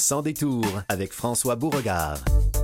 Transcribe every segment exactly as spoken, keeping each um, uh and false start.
Sans détour avec François Beauregard.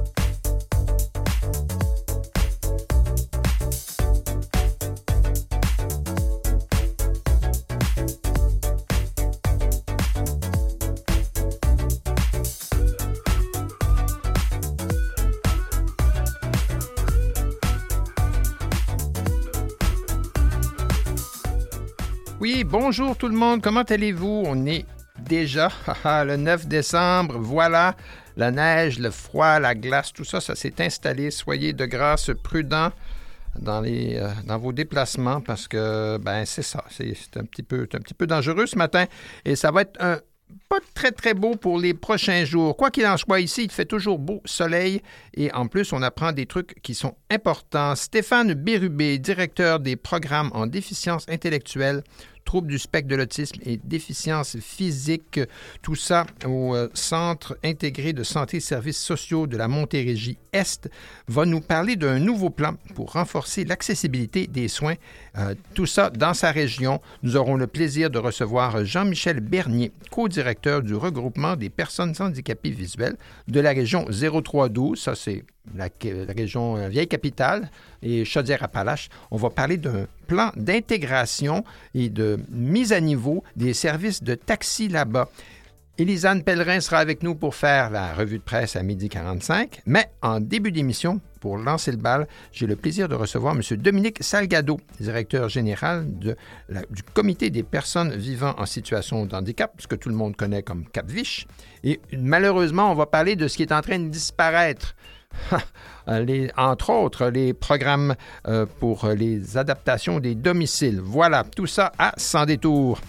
Oui, bonjour tout le monde, comment allez-vous? On est déjà le neuf décembre, voilà, la neige, le froid, la glace, tout ça, ça s'est installé. Soyez de grâce prudents dans, les, euh, dans vos déplacements parce que, ben c'est ça, c'est, c'est, un petit peu, c'est un petit peu dangereux ce matin et ça va être un pas très, très beau pour les prochains jours. Quoi qu'il en soit, ici, il fait toujours beau soleil et en plus, on apprend des trucs qui sont importants. Stéphane Bérubé, directeur des programmes en déficience intellectuelle, troubles du spectre de l'autisme et déficience physique, tout ça au euh, Centre intégré de santé et services sociaux de la Montérégie-Est, va nous parler d'un nouveau plan pour renforcer l'accessibilité des soins. Euh, tout ça dans sa région. Nous aurons le plaisir de recevoir Jean-Michel Bernier, co-directeur du regroupement des personnes handicapées visuelles de la région zéro trois douze. Ça, c'est la, la région euh, Vieille-Capitale et Chaudière-Appalaches. On va parler d'un plan d'intégration et de mise à niveau des services de taxi là-bas. Élisane Pellerin sera avec nous pour faire la revue de presse à midi quarante-cinq, mais en début d'émission, pour lancer le bal, j'ai le plaisir de recevoir M. Dominique Salgado, directeur général de la, du Comité des personnes vivant en situation de handicap, ce que tout le monde connaît comme Cap-Viche. Et malheureusement, on va parler de ce qui est en train de disparaître. Les, entre autres, les programmes euh, pour les adaptations des domiciles. Voilà, tout ça à Sans détour.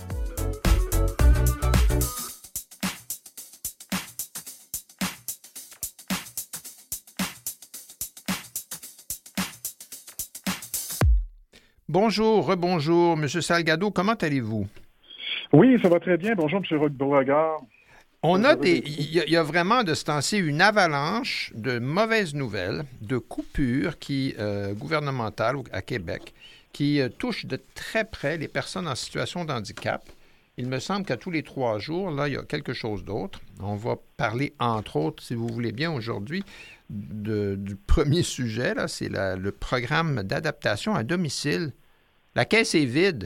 Bonjour, rebonjour, M. Salgado, comment allez-vous? Oui, ça va très bien. Bonjour, M. Beauregard. On a des, il y, y a vraiment de ce temps-ci une avalanche de mauvaises nouvelles, de coupures qui, euh, gouvernementales à Québec qui euh, touchent de très près les personnes en situation de handicap. Il me semble qu'à tous les trois jours, là, il y a quelque chose d'autre. On va parler, entre autres, si vous voulez bien, aujourd'hui, de, du premier sujet, là, c'est la, le programme d'adaptation à domicile. La caisse est vide.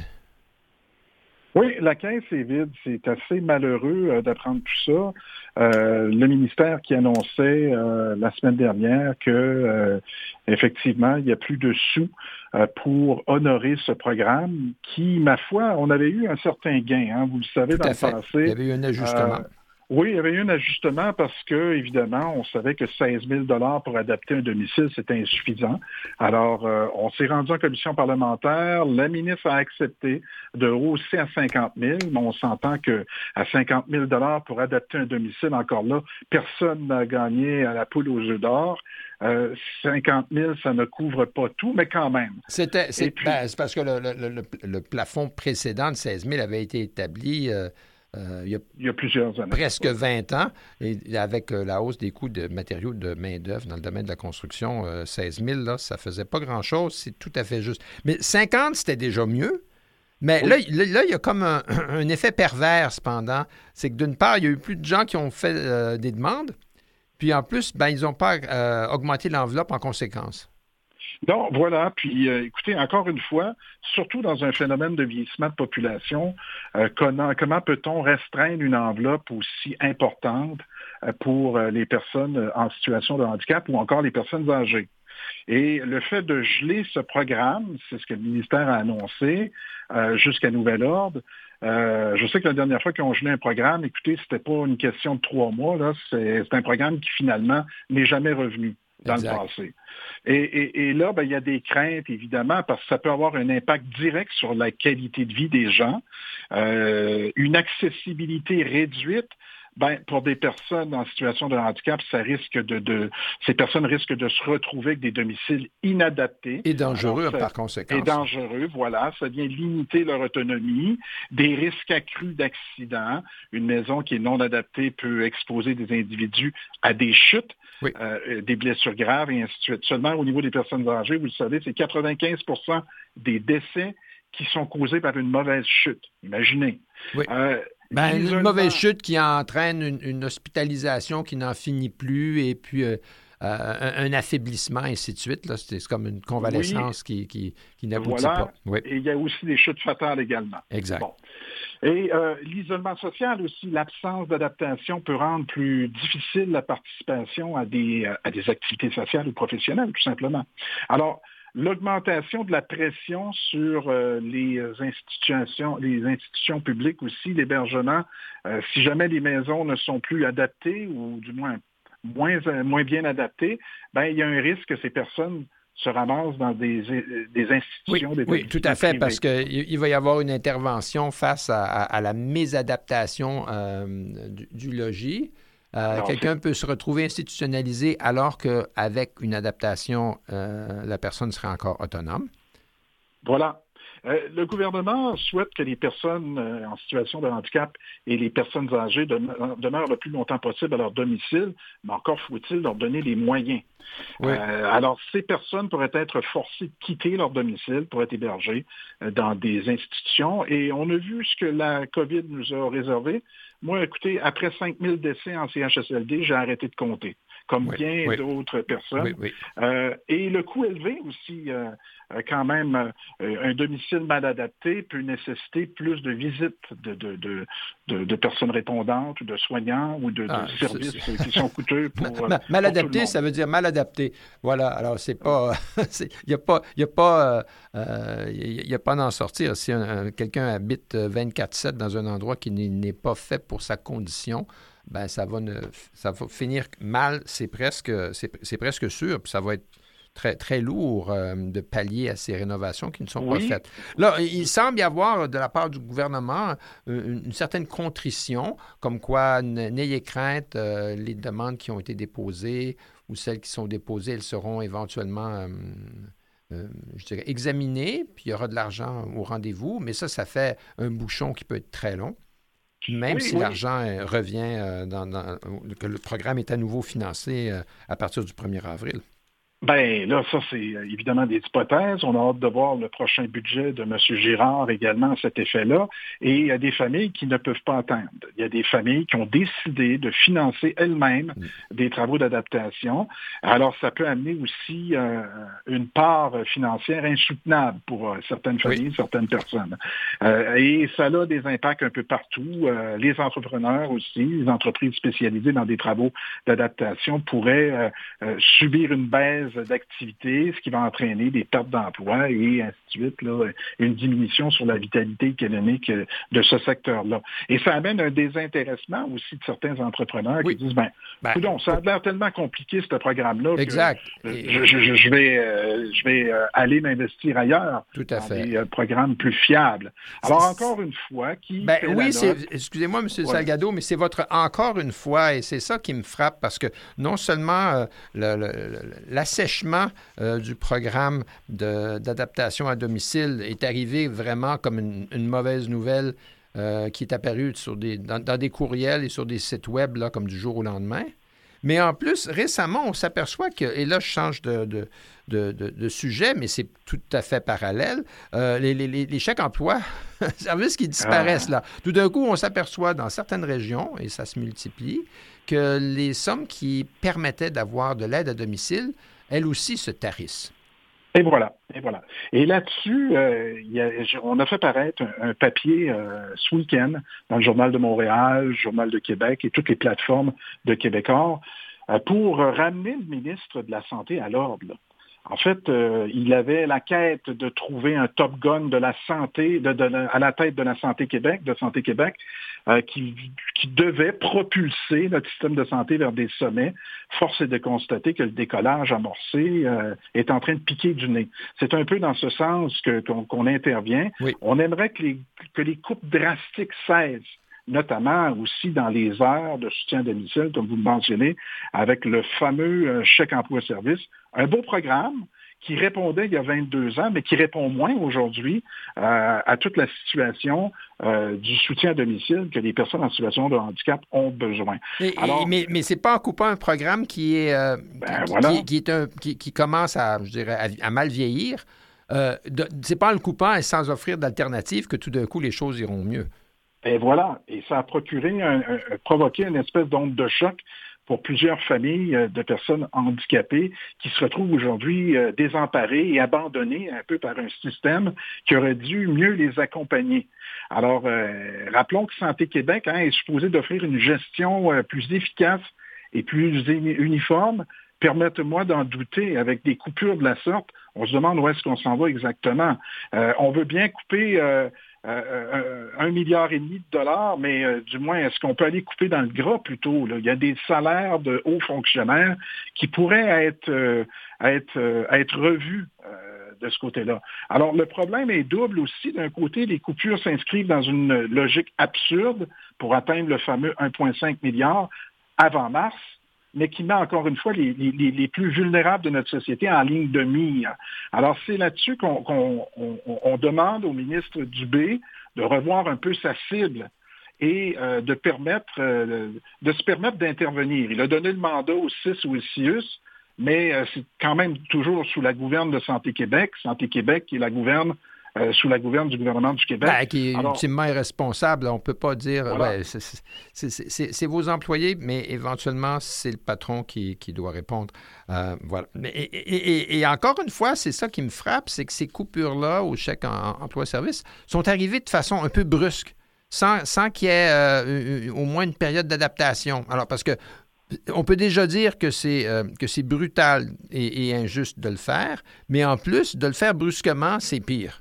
Oui, la caisse est vide. C'est assez malheureux euh, d'apprendre tout ça. Euh, le ministère qui annonçait euh, la semaine dernière que euh, effectivement, il n'y a plus de sous euh, pour honorer ce programme qui, ma foi, on avait eu un certain gain. Hein, vous le savez, tout dans le fait. passé. Il y avait eu un ajustement. Euh, Oui, il y avait eu un ajustement parce que, évidemment, on savait que seize mille dollars pour adapter un domicile, c'était insuffisant. Alors, euh, on s'est rendu en commission parlementaire. La ministre a accepté de hausser à cinquante mille, mais on s'entend qu'à cinquante mille dollars pour adapter un domicile, encore là, personne n'a gagné à la poule aux œufs d'or. Euh, cinquante mille, ça ne couvre pas tout, mais quand même. C'était, c'est, puis, ben, c'est parce que le, le, le, le plafond précédent de seize mille avait été établi... Euh... Euh, il, y a il y a plusieurs années. Presque vingt ans, et avec euh, la hausse des coûts de matériaux de main-d'œuvre dans le domaine de la construction, euh, seize mille, là, ça ne faisait pas grand-chose, c'est tout à fait juste. Mais cinquante, c'était déjà mieux. Mais oui. là, là, là, il y a comme un, un effet pervers, cependant. C'est que d'une part, il y a eu plus de gens qui ont fait euh, des demandes, puis en plus, ben, ils n'ont pas euh, augmenté l'enveloppe en conséquence. Donc, voilà. Puis, euh, écoutez, encore une fois, surtout dans un phénomène de vieillissement de population, euh, comment, comment peut-on restreindre une enveloppe aussi importante euh, pour euh, les personnes en situation de handicap ou encore les personnes âgées? Et le fait de geler ce programme, c'est ce que le ministère a annoncé, euh, jusqu'à nouvel ordre. Euh, je sais que la dernière fois qu'ils ont gelé un programme, écoutez, c'était pas une question de trois mois, là, c'est, c'est un programme qui finalement n'est jamais revenu dans exact. Le passé. Et, et, et là, ben, il y a des craintes, évidemment, parce que ça peut avoir un impact direct sur la qualité de vie des gens, euh, une accessibilité réduite. Ben, pour des personnes en situation de handicap, ça risque de, de ces personnes risquent de se retrouver avec des domiciles inadaptés. Et dangereux, Alors, ça, par conséquent. Et dangereux, voilà. Ça vient limiter leur autonomie, des risques accrus d'accidents. Une maison qui est non adaptée peut exposer des individus à des chutes, oui. euh, des blessures graves et ainsi de suite. Seulement au niveau des personnes âgées, vous le savez, c'est quatre-vingt-quinze pour cent des décès qui sont causés par une mauvaise chute. Imaginez. Oui. Euh, Ben, une mauvaise chute qui entraîne une, une hospitalisation qui n'en finit plus et puis euh, euh, un, un affaiblissement, ainsi de suite. Là. C'est, c'est comme une convalescence oui. qui, qui, qui n'aboutit voilà. pas. Oui. Et il y a aussi des chutes fatales également. Exact. Bon. Et euh, l'isolement social aussi, l'absence d'adaptation peut rendre plus difficile la participation à des, à des activités sociales ou professionnelles, tout simplement. Alors, l'augmentation de la pression sur euh, les institutions, les institutions publiques aussi, l'hébergement, euh, si jamais les maisons ne sont plus adaptées ou du moins moins, moins bien adaptées, ben il y a un risque que ces personnes se ramassent dans des, des institutions. Oui, des oui tout à fait, privées. Parce qu'il il va y avoir une intervention face à, à, à la mésadaptation euh, du, du logis. Euh, alors, quelqu'un c'est... peut se retrouver institutionnalisé alors qu'avec une adaptation, euh, la personne serait encore autonome. Voilà. Euh, le gouvernement souhaite que les personnes euh, en situation de handicap et les personnes âgées demeurent, demeurent le plus longtemps possible à leur domicile, mais encore faut-il leur donner les moyens. Oui. Euh, alors, ces personnes pourraient être forcées de quitter leur domicile pour être hébergées euh, dans des institutions. Et on a vu ce que la COVID nous a réservé. Moi, écoutez, après cinq mille décès en C H S L D, j'ai arrêté de compter, comme oui, bien oui. d'autres personnes. Oui, oui. Euh, et le coût élevé aussi, euh, quand même, euh, un domicile mal adapté peut nécessiter plus de visites de, de, de, de, de personnes répondantes ou de soignants ou de, ah, de services c'est, c'est... qui sont coûteux pour, mal, mal pour adapté, ça veut dire mal adapté. Voilà, alors c'est pas... Il n'y a pas... Il n'y a pas, euh, y a pas d'en sortir. Si un, un, quelqu'un habite vingt-quatre sept dans un endroit qui n'est, n'est pas fait pour sa condition, ben ça va, ne, ça va finir mal, c'est presque, c'est, c'est presque sûr, puis ça va être très, très lourd euh, de pallier à ces rénovations qui ne sont oui. pas faites. Là, il semble y avoir de la part du gouvernement une, une certaine contrition, comme quoi n'ayez crainte, euh, les demandes qui ont été déposées ou celles qui sont déposées, elles seront éventuellement euh, euh, je dirais, examinées, puis il y aura de l'argent au rendez-vous, mais ça, ça fait un bouchon qui peut être très long. Même oui, si oui. l'argent euh, revient, euh, dans, dans, que le programme est à nouveau financé euh, à partir du premier avril. Bien, là, ça, c'est évidemment des hypothèses. On a hâte de voir le prochain budget de M. Girard également à cet effet-là. Et il y a des familles qui ne peuvent pas attendre. Il y a des familles qui ont décidé de financer elles-mêmes mmh. des travaux d'adaptation. Alors, ça peut amener aussi euh, une part financière insoutenable pour euh, certaines familles, oui. certaines personnes. Euh, et ça a des impacts un peu partout. Euh, les entrepreneurs aussi, les entreprises spécialisées dans des travaux d'adaptation pourraient euh, euh, subir une baisse d'activité, ce qui va entraîner des pertes d'emploi et ainsi de suite, là, une diminution sur la vitalité économique de ce secteur-là. Et ça amène un désintéressement aussi de certains entrepreneurs oui. qui disent, ben, ben coudonc, ça a l'air tellement compliqué, ce programme-là, exact. que je, je, je vais, euh, je vais euh, aller m'investir ailleurs Tout à dans fait. des euh, programmes plus fiables. Alors, encore une fois, qui ben, oui, c'est, excusez-moi, M. Ouais. Salgado, mais c'est votre encore une fois, et c'est ça qui me frappe, parce que non seulement euh, le, le, le, l'assèchement euh, du programme de, d'adaptation à domicile est arrivé vraiment comme une, une mauvaise nouvelle euh, qui est apparue sur des, dans, dans des courriels et sur des sites web là, comme du jour au lendemain. Mais en plus, récemment, on s'aperçoit que, et là, je change de, de, de, de, de sujet, mais c'est tout à fait parallèle, euh, les, les, les chèques emploi, services qui disparaissent là. Tout d'un coup, on s'aperçoit dans certaines régions, et ça se multiplie, que les sommes qui permettaient d'avoir de l'aide à domicile, elles aussi se tarissent. Et voilà, et voilà. Et là-dessus, euh, y a, on a fait paraître un, un papier euh, ce week-end dans le Journal de Montréal, le Journal de Québec et toutes les plateformes de Québécois euh, pour ramener le ministre de la Santé à l'ordre. Là. En fait, euh, il avait la quête de trouver un Top Gun de la santé, de, de, à la tête de la Santé Québec, de Santé Québec, euh, qui, qui devait propulser notre système de santé vers des sommets. Force est de constater que le décollage amorcé euh, est en train de piquer du nez. C'est un peu dans ce sens que, qu'on, qu'on intervient. Oui. On aimerait que les, que les coupes drastiques cessent, notamment aussi dans les heures de soutien à domicile, comme vous le mentionnez, avec le fameux euh, chèque emploi-service. Un beau programme qui répondait il y a vingt-deux ans, mais qui répond moins aujourd'hui euh, à toute la situation euh, du soutien à domicile que les personnes en situation de handicap ont besoin. Et, Alors, mais mais c'est pas en coupant un programme qui est, euh, ben qui, voilà. qui, qui, est un, qui, qui commence à, je dirais, à, à mal vieillir. Euh, de, c'est pas en le coupant et sans offrir d'alternative que tout d'un coup les choses iront mieux. Et voilà. Et ça a procuré, un, un, provoqué une espèce d'onde de choc pour plusieurs familles de personnes handicapées qui se retrouvent aujourd'hui euh, désemparées et abandonnées un peu par un système qui aurait dû mieux les accompagner. Alors, euh, rappelons que Santé Québec hein, est supposé d'offrir une gestion euh, plus efficace et plus uniforme. Permettez-moi d'en douter, avec des coupures de la sorte, on se demande où est-ce qu'on s'en va exactement. Euh, on veut bien couper euh, euh, un milliard et demi de dollars, mais euh, du moins, est-ce qu'on peut aller couper dans le gras plutôt? Là? Il y a des salaires de hauts fonctionnaires qui pourraient être, euh, être, euh, être revus euh, de ce côté-là. Alors, le problème est double aussi. D'un côté, les coupures s'inscrivent dans une logique absurde pour atteindre le fameux un virgule cinq milliard avant mars, mais qui met encore une fois les, les, les plus vulnérables de notre société en ligne de mire. Alors, c'est là-dessus qu'on, qu'on on, on demande au ministre Dubé de revoir un peu sa cible et euh, de permettre euh, de se permettre d'intervenir. Il a donné le mandat au C I S ou au C I U S, mais euh, c'est quand même toujours sous la gouverne de Santé Québec. Santé Québec qui est la gouverne Euh, sous la gouverne du gouvernement du Québec. Ben, qui est Alors, ultimement irresponsable. On ne peut pas dire, voilà. ouais, c'est, c'est, c'est, c'est vos employés, mais éventuellement, c'est le patron qui, qui doit répondre. Euh, voilà. Et, et, et, et encore une fois, c'est ça qui me frappe, c'est que ces coupures-là au chèque en, emploi-service sont arrivées de façon un peu brusque, sans, sans qu'il y ait euh, au moins une période d'adaptation. Alors, parce que on peut déjà dire que c'est, euh, que c'est brutal et, et injuste de le faire, mais en plus, de le faire brusquement, c'est pire.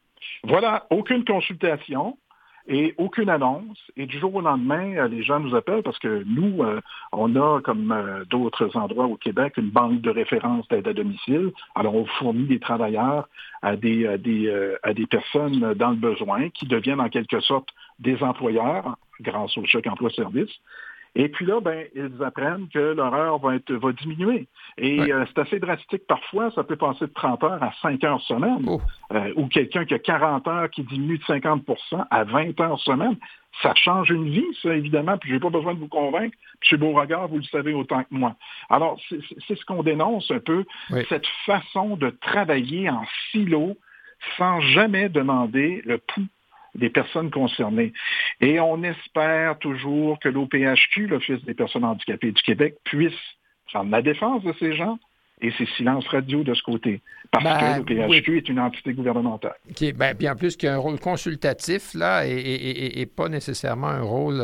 Voilà, aucune consultation et aucune annonce. Et du jour au lendemain, les gens nous appellent parce que nous, euh, on a, comme euh, d'autres endroits au Québec, une banque de référence d'aide à domicile. Alors, on fournit des travailleurs à des, à des, euh, à des personnes dans le besoin qui deviennent en quelque sorte des employeurs grâce au chèque emploi-service. Et puis là, ben, ils apprennent que leur heure va, être, va diminuer. Et ouais. euh, c'est assez drastique parfois. Ça peut passer de trente heures à cinq heures semaine. Oh. Euh, ou quelqu'un qui a quarante heures qui diminue de cinquante pour cent à vingt heures semaine. Ça change une vie, ça, évidemment. Puis je n'ai pas besoin de vous convaincre. Puis M. Beauregard, vous le savez autant que moi. Alors, c'est, c'est ce qu'on dénonce un peu, oui. Cette façon de travailler en silo sans jamais demander le pouls des personnes concernées. Et on espère toujours que l'O P H Q, l'Office des personnes handicapées du Québec, puisse prendre la défense de ces gens et c'est silence radio de ce côté. Parce ben, que l'O P H Q oui. est une entité gouvernementale. Okay, ben, puis en plus qu'il y a un rôle consultatif, là, et, et, et, et pas nécessairement un rôle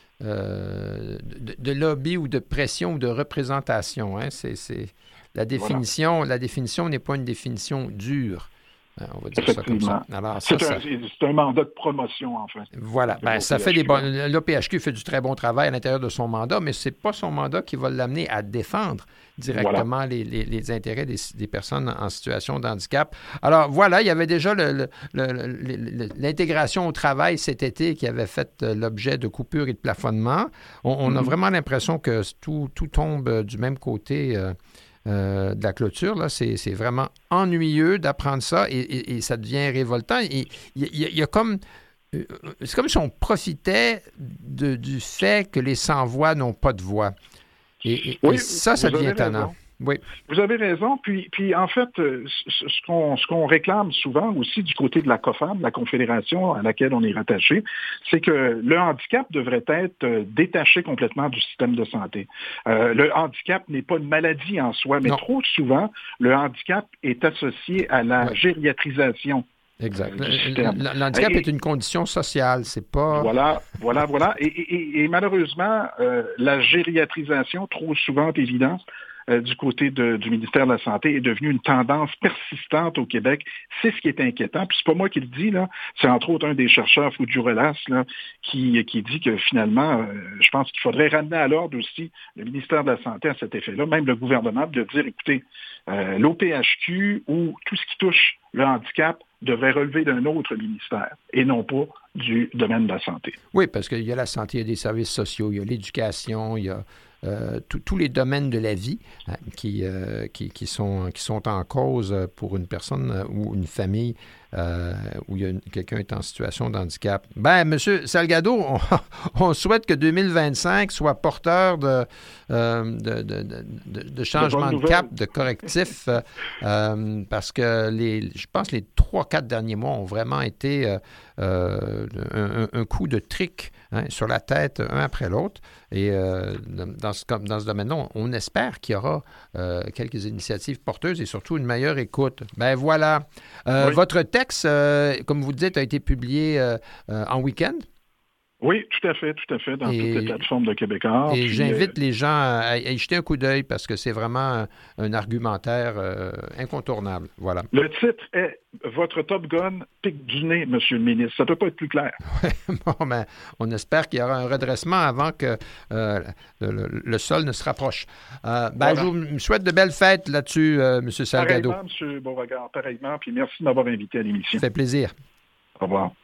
euh, de, de lobby ou de pression ou de représentation. Hein. C'est, c'est... La définition, voilà. La définition n'est pas une définition dure. On va dire ça comme ça. Alors, ça, c'est, un, ça... c'est un mandat de promotion, en fait. Voilà. Ben, ça fait des bon... L'O P H Q fait du très bon travail à l'intérieur de son mandat, mais ce n'est pas son mandat qui va l'amener à défendre directement voilà. les, les, les intérêts des, des personnes en situation de handicap. Alors, voilà, il y avait déjà le, le, le, le, l'intégration au travail cet été qui avait fait l'objet de coupures et de plafonnements. On, on mm-hmm. a vraiment l'impression que tout, tout tombe du même côté euh, Euh, de la clôture, là, c'est, c'est vraiment ennuyeux d'apprendre ça et, et, et ça devient révoltant. Il y, y, y a comme... Euh, c'est comme si on profitait de, du fait que les sans-voix n'ont pas de voix. Et, et, oui, et ça, ça devient étonnant. Oui. Vous avez raison. Puis, puis en fait, ce qu'on, ce qu'on réclame souvent aussi du côté de la COFAM, la confédération à laquelle on est rattaché, c'est que le handicap devrait être détaché complètement du système de santé. Euh, le handicap n'est pas une maladie en soi, mais non. Trop souvent, le handicap est associé à la ouais. gériatrisation. Exact. Euh, L'handicap et, est une condition sociale, c'est pas... Voilà, voilà, voilà. Et, et, et malheureusement, euh, la gériatrisation, trop souvent évidente, Euh, du côté de, du ministère de la Santé est devenue une tendance persistante au Québec. C'est ce qui est inquiétant. Puis c'est pas moi qui le dis, là. C'est entre autres un des chercheurs, Foudjourelas, là, qui, qui dit que finalement, euh, je pense qu'il faudrait ramener à l'ordre aussi le ministère de la Santé à cet effet-là, même le gouvernement, de dire, écoutez, euh, l'O P H Q ou tout ce qui touche le handicap devrait relever d'un autre ministère et non pas du domaine de la santé. Oui, parce qu'il y a la santé, il y a des services sociaux, il y a l'éducation, il y a euh, tous les domaines de la vie hein, qui, euh, qui, qui, sont, qui sont en cause pour une personne ou une famille euh, où il y a une, quelqu'un est en situation de handicap. Ben, M. Salgado, on, on souhaite que deux mille vingt-cinq soit porteur de, euh, de, de, de, de, de changement de, de cap, de correctif, euh, euh, parce que les, je pense que les trois, quatre derniers mois ont vraiment été euh, euh, un, un coup de trick hein, sur la tête, un après l'autre. Et euh, dans ce, dans ce domaine-là, on, on espère qu'il y aura euh, quelques initiatives porteuses et surtout une meilleure écoute. Ben voilà. Euh, oui. Votre texte, euh, comme vous dites, a été publié euh, euh, en week-end? Oui, tout à fait, tout à fait, dans et, toutes les plateformes de Québécois. Et puis, j'invite euh, les gens à, à y jeter un coup d'œil parce que c'est vraiment un, un argumentaire euh, incontournable. Voilà. Le titre est « Votre Top Gun pique du nez, Monsieur le ministre ». Ça ne peut pas être plus clair. Bon, ben, on espère qu'il y aura un redressement avant que euh, le, le, le sol ne se rapproche. Euh, ben, voilà. Je vous souhaite de belles fêtes là-dessus, euh, M. Salgado. Pareillement, M. Beauregard, pareillement. Puis merci de m'avoir invité à l'émission. Ça fait plaisir. Au revoir.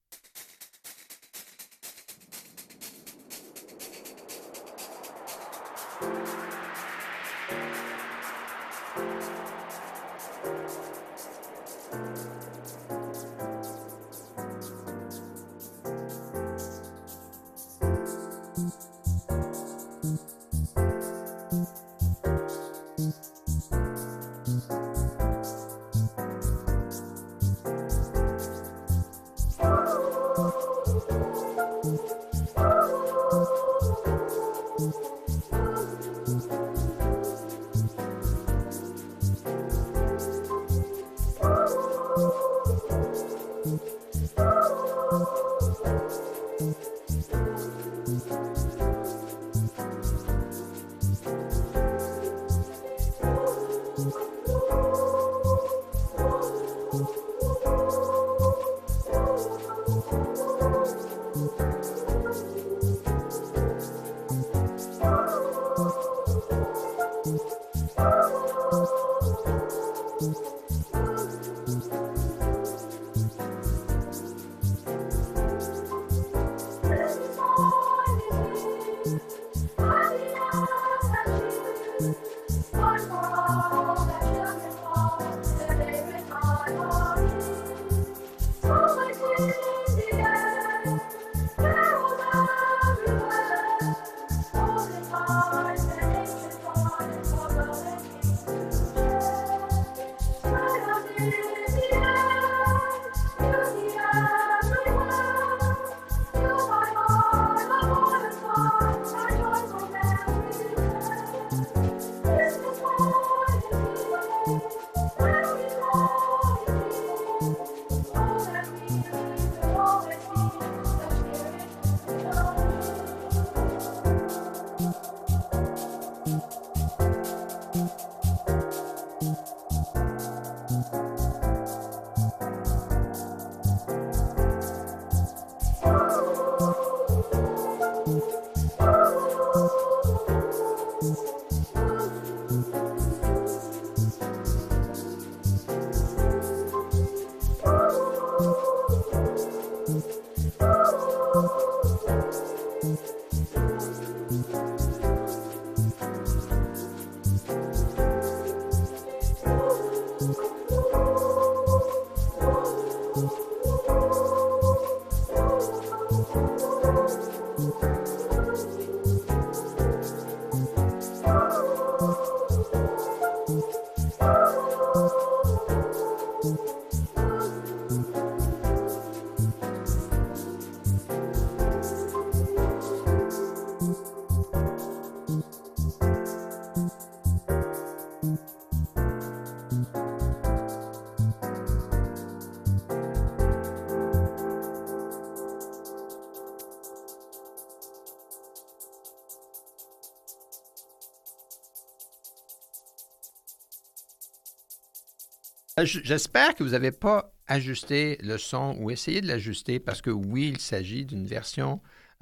J'espère que vous n'avez pas ajusté le son ou essayé de l'ajuster parce que oui, il s'agit d'une version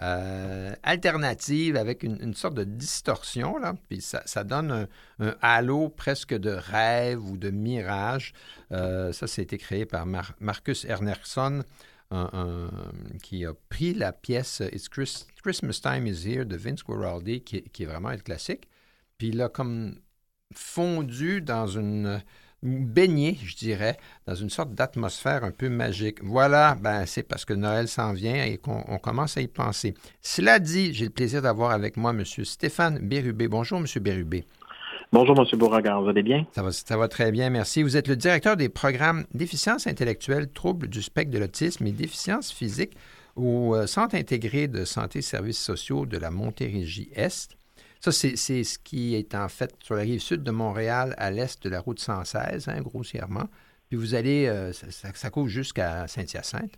euh, alternative avec une, une sorte de distorsion, là, puis ça, ça donne un, un halo presque de rêve ou de mirage. Euh, ça, c'était créé par Mar- Marcus Ernersson, un, un, qui a pris la pièce It's Chris, Christmas Time is Here de Vince Guaraldi, qui, qui est vraiment un classique, puis il a comme fondu dans une... baigner, je dirais, dans une sorte d'atmosphère un peu magique. Voilà, ben c'est parce que Noël s'en vient et qu'on on commence à y penser. Cela dit, j'ai le plaisir d'avoir avec moi M. Stéphane Bérubé. Bonjour, M. Bérubé. Bonjour, M. Beauregard. Vous allez bien? Ça va, ça va très bien, merci. Vous êtes le directeur des programmes déficience intellectuelle, troubles du spectre de l'autisme et déficience physique au Centre intégré de santé et services sociaux de la Montérégie-Est. Ça, c'est, c'est ce qui est en fait sur la rive sud de Montréal, à l'est de la route cent seize, hein, grossièrement. Puis vous allez, euh, ça, ça couvre jusqu'à Saint-Hyacinthe.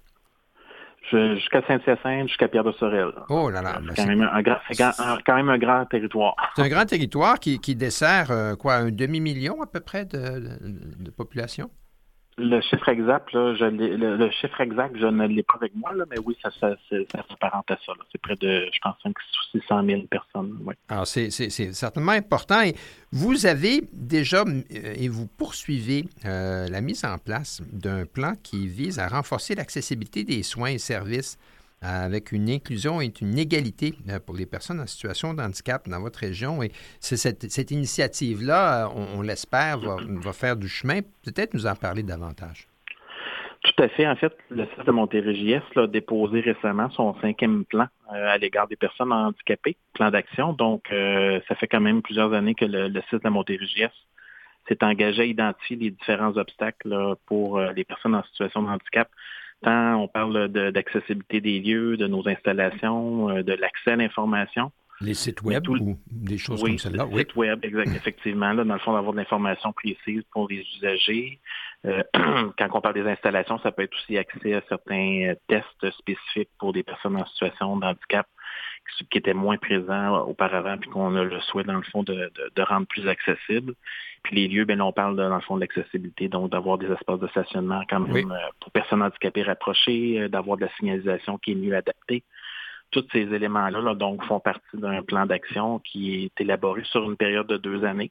Je, jusqu'à Saint-Hyacinthe, jusqu'à Pierre-de-Sorel. Oh là là. C'est, ben quand, c'est... Même un grand, c'est quand, quand même un grand territoire. C'est un grand territoire qui, qui dessert, euh, quoi, un demi-million à peu près de, de, de population? Le chiffre exact, là, je l'ai, le, le chiffre exact, je ne l'ai pas avec moi, là, mais oui, ça, ça, ça, ça s'apparente à ça. Là. C'est près de, je pense, cinq cents ou six cent mille personnes. Oui. Alors, c'est, c'est, c'est certainement important. Et vous avez déjà, euh, et vous poursuivez euh, la mise en place d'un plan qui vise à renforcer l'accessibilité des soins et services avec une inclusion et une égalité pour les personnes en situation de handicap dans votre région. Et c'est cette, cette initiative-là, on, on l'espère, va, va faire du chemin. Peut-être nous en parler davantage. Tout à fait. En fait, le C I S de Montérégie-Est a déposé récemment son cinquième plan euh, à l'égard des personnes handicapées, plan d'action. Donc, euh, ça fait quand même plusieurs années que le, le C I S de Montérégie-Est s'est engagé à identifier les différents obstacles là, pour euh, les personnes en situation de handicap. Tant on parle de, d'accessibilité des lieux, de nos installations, euh, de l'accès à l'information. Les sites web tout, ou des choses oui, comme celle-là? Oui, les sites web, exact, effectivement. Là, dans le fond, d'avoir de l'information précise pour les usagers. Euh, quand on parle des installations, ça peut être aussi accès à certains tests spécifiques pour des personnes en situation de handicap qui étaient moins présents auparavant puis qu'on a le souhait, dans le fond, de, de, de rendre plus accessible. Puis les lieux, bien, on parle, de, dans le fond, de l'accessibilité, donc d'avoir des espaces de stationnement quand même oui. euh, pour personnes handicapées rapprochées, euh, d'avoir de la signalisation qui est mieux adaptée. Tous ces éléments-là, là, donc, font partie d'un plan d'action qui est élaboré sur une période de deux années.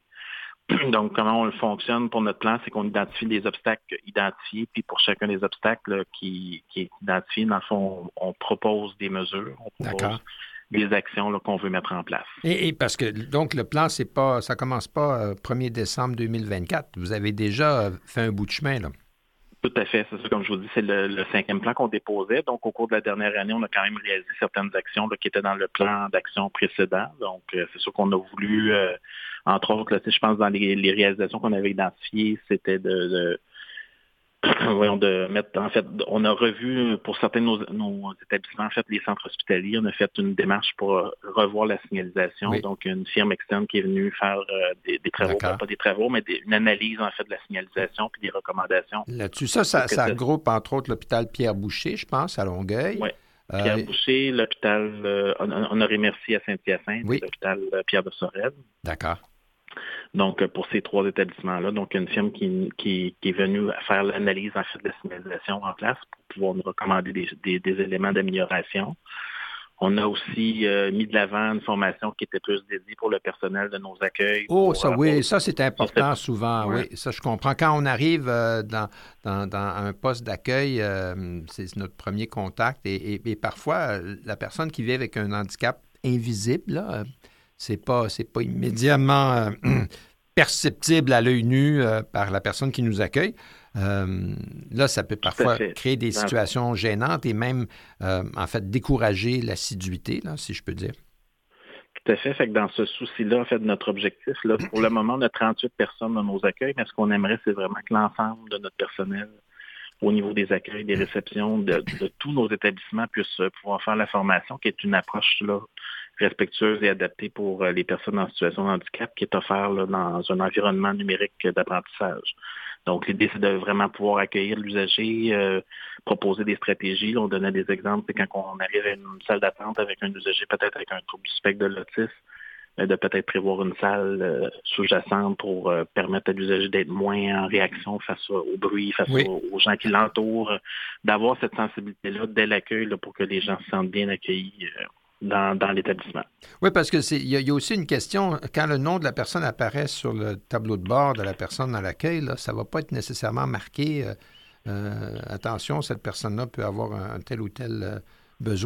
Donc, comment on le fonctionne pour notre plan, c'est qu'on identifie des obstacles identifiés, puis pour chacun des obstacles là, qui, qui est identifié, dans le fond, on, on propose des mesures, on propose D'accord. des actions là, qu'on veut mettre en place. Et, et parce que, donc, le plan, c'est pas, ça commence pas euh, premier décembre deux mille vingt-quatre. Vous avez déjà fait un bout de chemin, là. Tout à fait. C'est ça, comme je vous dis, c'est le, le cinquième plan qu'on déposait. Donc, au cours de la dernière année, on a quand même réalisé certaines actions là, qui étaient dans le plan d'action précédent. Donc, euh, c'est sûr qu'on a voulu, euh, entre autres, là, je pense dans les, les réalisations qu'on avait identifiées, c'était de, de voyons, de mettre, en fait, on a revu pour certains de nos, nos établissements, en fait, les centres hospitaliers, on a fait une démarche pour revoir la signalisation. Oui. Donc, une firme externe qui est venue faire euh, des, des travaux, ben, pas des travaux, mais des, une analyse, en fait, de la signalisation puis des recommandations. Là-dessus, ça, ça, ça regroupe, entre autres, l'hôpital Pierre-Boucher, je pense, à Longueuil. Oui. Pierre-Boucher, euh, l'hôpital euh, Honoré-Mercier à Saint-Hyacinthe, oui. l'hôpital Pierre-de-Sorel. D'accord. Donc, pour ces trois établissements-là, donc une firme qui, qui, qui est venue faire l'analyse en fait de la signalisation en place pour pouvoir nous recommander des, des, des éléments d'amélioration. On a aussi euh, mis de l'avant une formation qui était plus dédiée pour le personnel de nos accueils. Oh, pour, ça euh, oui, pour... ça c'est important ça, souvent, ouais. oui, ça je comprends. Quand on arrive euh, dans, dans, dans un poste d'accueil, euh, c'est notre premier contact et, et, et parfois, la personne qui vit avec un handicap invisible, là, c'est pas, c'est pas immédiatement euh, perceptible à l'œil nu euh, par la personne qui nous accueille. Euh, là, ça peut parfois créer des situations gênantes et même, euh, en fait, décourager l'assiduité, là, si je peux dire. Tout à fait. Fait que dans ce souci-là, en fait, notre objectif, là, pour le moment, on a trente-huit personnes dans nos accueils, mais ce qu'on aimerait, c'est vraiment que l'ensemble de notre personnel, au niveau des accueils, des réceptions, de, de tous nos établissements, puissent pouvoir faire la formation, qui est une approche là, respectueuse et adaptée pour les personnes en situation de handicap, qui est offerte là, dans un environnement numérique d'apprentissage. Donc, l'idée, c'est de vraiment pouvoir accueillir l'usager, euh, proposer des stratégies. Là, on donnait des exemples, c'est quand on arrive à une salle d'attente avec un usager, peut-être avec un trouble du spectre de l'autisme, euh, de peut-être prévoir une salle euh, sous-jacente pour euh, permettre à l'usager d'être moins en réaction face au, au bruit, face oui. aux, aux gens qui l'entourent, euh, d'avoir cette sensibilité-là dès l'accueil là, pour que les gens se sentent bien accueillis euh, Dans, dans l'établissement. Oui, parce que c'est il y, y a aussi une question, quand le nom de la personne apparaît sur le tableau de bord de la personne dans l'accueil, là, ça ne va pas être nécessairement marqué euh, euh, attention, cette personne-là peut avoir un, un tel ou tel euh, besoin.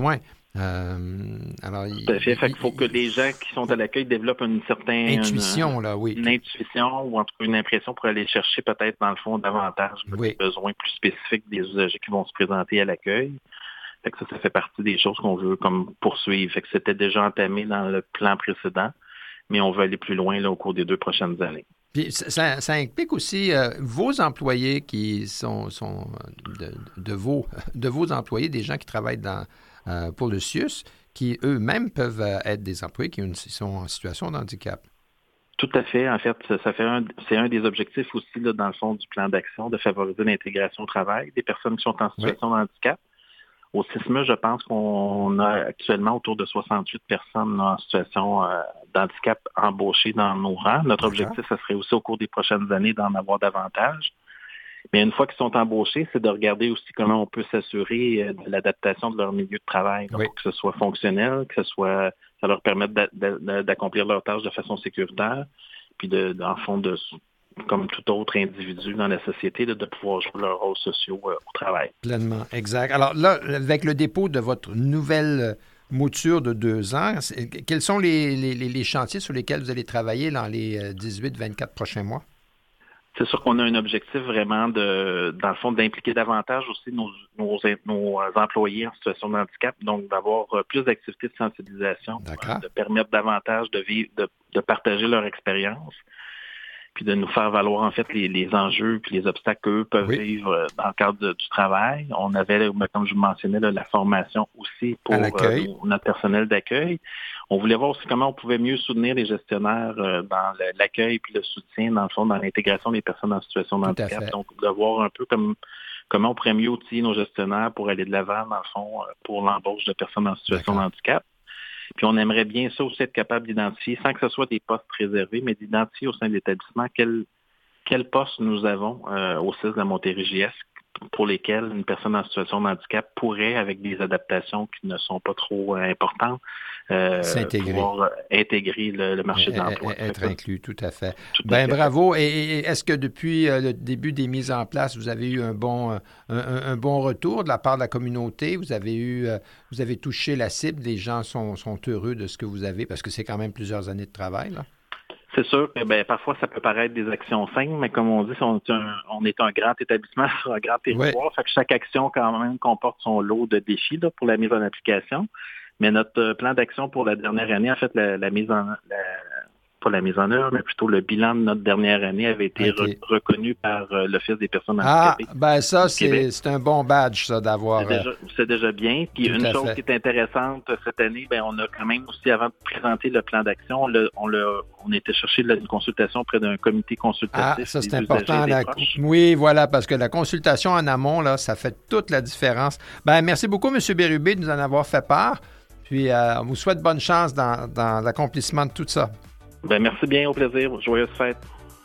Euh, alors, Tout à fait. Fait qu'il faut que les gens qui sont à l'accueil développent une certaine intuition, là, oui. Une intuition ou en tout cas une impression pour aller chercher peut-être dans le fond davantage là, oui. des besoins plus spécifiques des usagers qui vont se présenter à l'accueil. Fait que ça, ça fait partie des choses qu'on veut comme poursuivre. Fait que c'était déjà entamé dans le plan précédent, mais on veut aller plus loin là, au cours des deux prochaines années. Puis ça, ça implique aussi euh, vos employés qui sont, sont de, de, vos, de vos employés, des gens qui travaillent dans, euh, pour le C I U S, qui eux-mêmes peuvent être des employés qui, ont une, qui sont en situation de handicap. Tout à fait. En fait, ça fait un, c'est un des objectifs aussi, là, dans le fond, du plan d'action, de favoriser l'intégration au travail des personnes qui sont en situation oui. de handicap. Au C I S M E, je pense qu'on a actuellement autour de soixante-huit personnes là, en situation euh, d'handicap embauchées dans nos rangs. Notre D'accord. objectif, ce serait aussi au cours des prochaines années d'en avoir davantage. Mais une fois qu'ils sont embauchés, c'est de regarder aussi comment on peut s'assurer de l'adaptation de leur milieu de travail, oui. pour que ce soit fonctionnel, que ce soit, ça leur permette d'a, d'a, d'accomplir leurs tâches de façon sécuritaire, puis de, de, en fond, de, comme tout autre individu dans la société, de, de pouvoir jouer leurs rôles sociaux euh, au travail. Pleinement, exact. Alors là, avec le dépôt de votre nouvelle mouture de deux ans, quels sont les, les, les chantiers sur lesquels vous allez travailler dans les dix-huit à vingt-quatre prochains mois? C'est sûr qu'on a un objectif vraiment de, dans le fond, d'impliquer davantage aussi nos, nos, nos employés en situation de handicap, donc d'avoir plus d'activités de sensibilisation, D'accord. de permettre davantage de vivre, de, de partager leur expérience, puis de nous faire valoir en fait les, les enjeux puis les obstacles qu'eux peuvent oui. vivre dans le cadre de, du travail. On avait, comme je vous mentionnais, là, la formation aussi pour euh, notre personnel d'accueil. On voulait voir aussi comment on pouvait mieux soutenir les gestionnaires euh, dans le, l'accueil puis le soutien, dans le fond, dans l'intégration des personnes en situation de handicap. Donc, de voir un peu comme comment on pourrait mieux outiller nos gestionnaires pour aller de l'avant, dans le fond, pour l'embauche de personnes en situation D'accord. de handicap. Puis on aimerait bien ça aussi être capable d'identifier, sans que ce soit des postes réservés, mais d'identifier au sein de l'établissement quel, quel poste nous avons euh, au C I S de la Montérégie Est pour lesquels une personne en situation de handicap pourrait, avec des adaptations qui ne sont pas trop euh, importantes, euh, pouvoir intégrer le, le marché de l'emploi. Être inclus, tout à fait. Tout à Bien, fait. Bravo. Et, et est-ce que depuis euh, le début des mises en place, vous avez eu un bon, un, un, un bon retour de la part de la communauté? Vous avez eu, euh, vous avez touché la cible? Les gens sont, sont heureux de ce que vous avez, parce que c'est quand même plusieurs années de travail, là? C'est sûr que ben, parfois, ça peut paraître des actions simples, mais comme on dit, on est un, on est un grand établissement sur un grand territoire. Ouais. Fait que chaque action, quand même, comporte son lot de défis là, pour la mise en application. Mais notre plan d'action pour la dernière année, en fait, la, la mise en... La, pas la mise en œuvre, mais plutôt le bilan de notre dernière année avait été okay. re- reconnu par euh, l'Office des personnes handicapées. Ah, ben ça, c'est, c'est un bon badge, ça, d'avoir... C'est déjà, c'est déjà bien. Puis une chose fait. qui est intéressante cette année, ben on a quand même aussi, avant de présenter le plan d'action, on, l'a, on, l'a, on était chercher une consultation auprès d'un comité consultatif. Ah, ça, c'est important. La... Oui, voilà, parce que la consultation en amont, là, ça fait toute la différence. Ben merci beaucoup, M. Bérubé, de nous en avoir fait part. Puis, euh, on vous souhaite bonne chance dans, dans l'accomplissement de tout ça. Ben, merci bien, au plaisir. Joyeuse fête.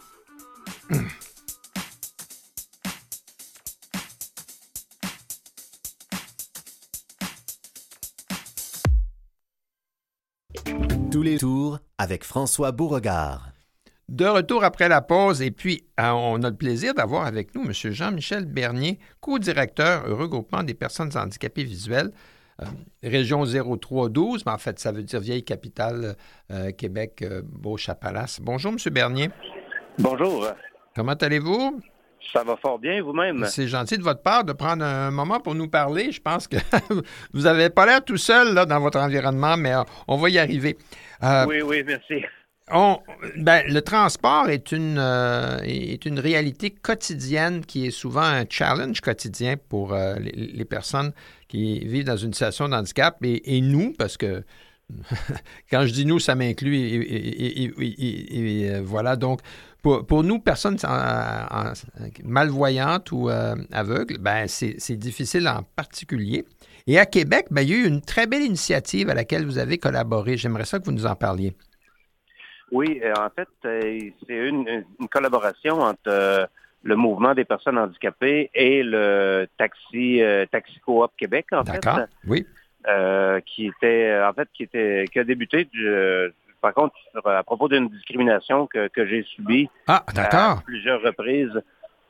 Tous les tours avec François Beauregard. De retour après la pause, et puis on a le plaisir d'avoir avec nous M. Jean-Michel Bernier, co-directeur au regroupement des personnes handicapées visuelles. Euh, région zéro trois douze, mais en fait, ça veut dire vieille capitale euh, Québec, euh, Beau-Chapalas. Bonjour, M. Bernier. Bonjour. Comment allez-vous? Ça va fort bien, vous-même. C'est gentil de votre part de prendre un moment pour nous parler. Je pense que vous n'avez pas l'air tout seul là, dans votre environnement, mais euh, on va y arriver. Euh, oui, oui, merci. On, ben, le transport est une, euh, est une réalité quotidienne qui est souvent un challenge quotidien pour euh, les, les personnes qui vivent dans une situation de handicap et, et nous, parce que quand je dis nous, ça m'inclut et, et, et, et, et voilà. Donc, pour, pour nous, personnes en, en, malvoyantes ou euh, aveugles, ben, c'est, c'est difficile en particulier. Et à Québec, ben, il y a eu une très belle initiative à laquelle vous avez collaboré. J'aimerais ça que vous nous en parliez. Oui, en fait, c'est une, une collaboration entre euh, le mouvement des personnes handicapées et le taxi euh, Taxi Coop Québec, en D'accord. fait. D'accord, oui. Euh, qui était, en fait, qui était, qui a débuté, du, euh, par contre, sur, à propos d'une discrimination que, que j'ai subie ah, d'accord. à plusieurs reprises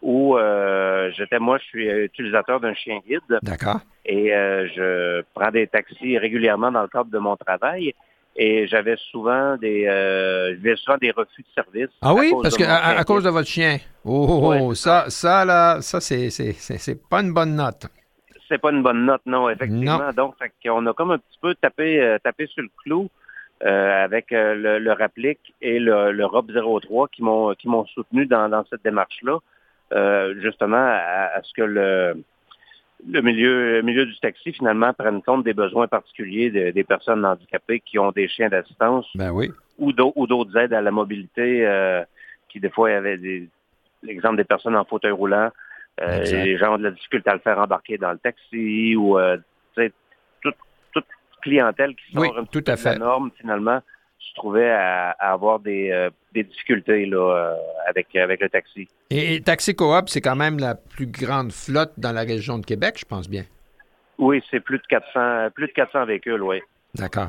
où euh, j'étais, moi, je suis utilisateur d'un chien guide. D'accord. Et euh, je prends des taxis régulièrement dans le cadre de mon travail. Et j'avais souvent des euh, j'avais souvent des refus de service. Ah oui, parce que à, à cause de votre chien. Oh, oh, ouais, oh ça, ça, là, ça, c'est, c'est, c'est, c'est pas une bonne note. C'est pas une bonne note, non, effectivement. Non. Donc, fait qu'on a comme un petit peu tapé, euh, tapé sur le clou euh, avec euh, le, le Rapplique et le, le R O B zéro trois qui m'ont qui m'ont soutenu dans, dans cette démarche-là, euh, justement à, à ce que le Le milieu, le milieu du taxi, finalement, prenne compte des besoins particuliers de, des personnes handicapées qui ont des chiens d'assistance ben oui. ou, d'autres, ou d'autres aides à la mobilité, euh, qui des fois, il y avait des, l'exemple des personnes en fauteuil roulant, euh, les gens ont de la difficulté à le faire embarquer dans le taxi ou euh, toute, toute clientèle qui sort oui, un petit tout peu à de fait. la norme, finalement, se trouvait à, à avoir des, euh, des difficultés là, euh, avec, avec le taxi. Et, et Taxi Coop, c'est quand même la plus grande flotte dans la région de Québec, je pense bien. Oui, c'est plus de quatre cents, plus de quatre cents véhicules, oui. D'accord.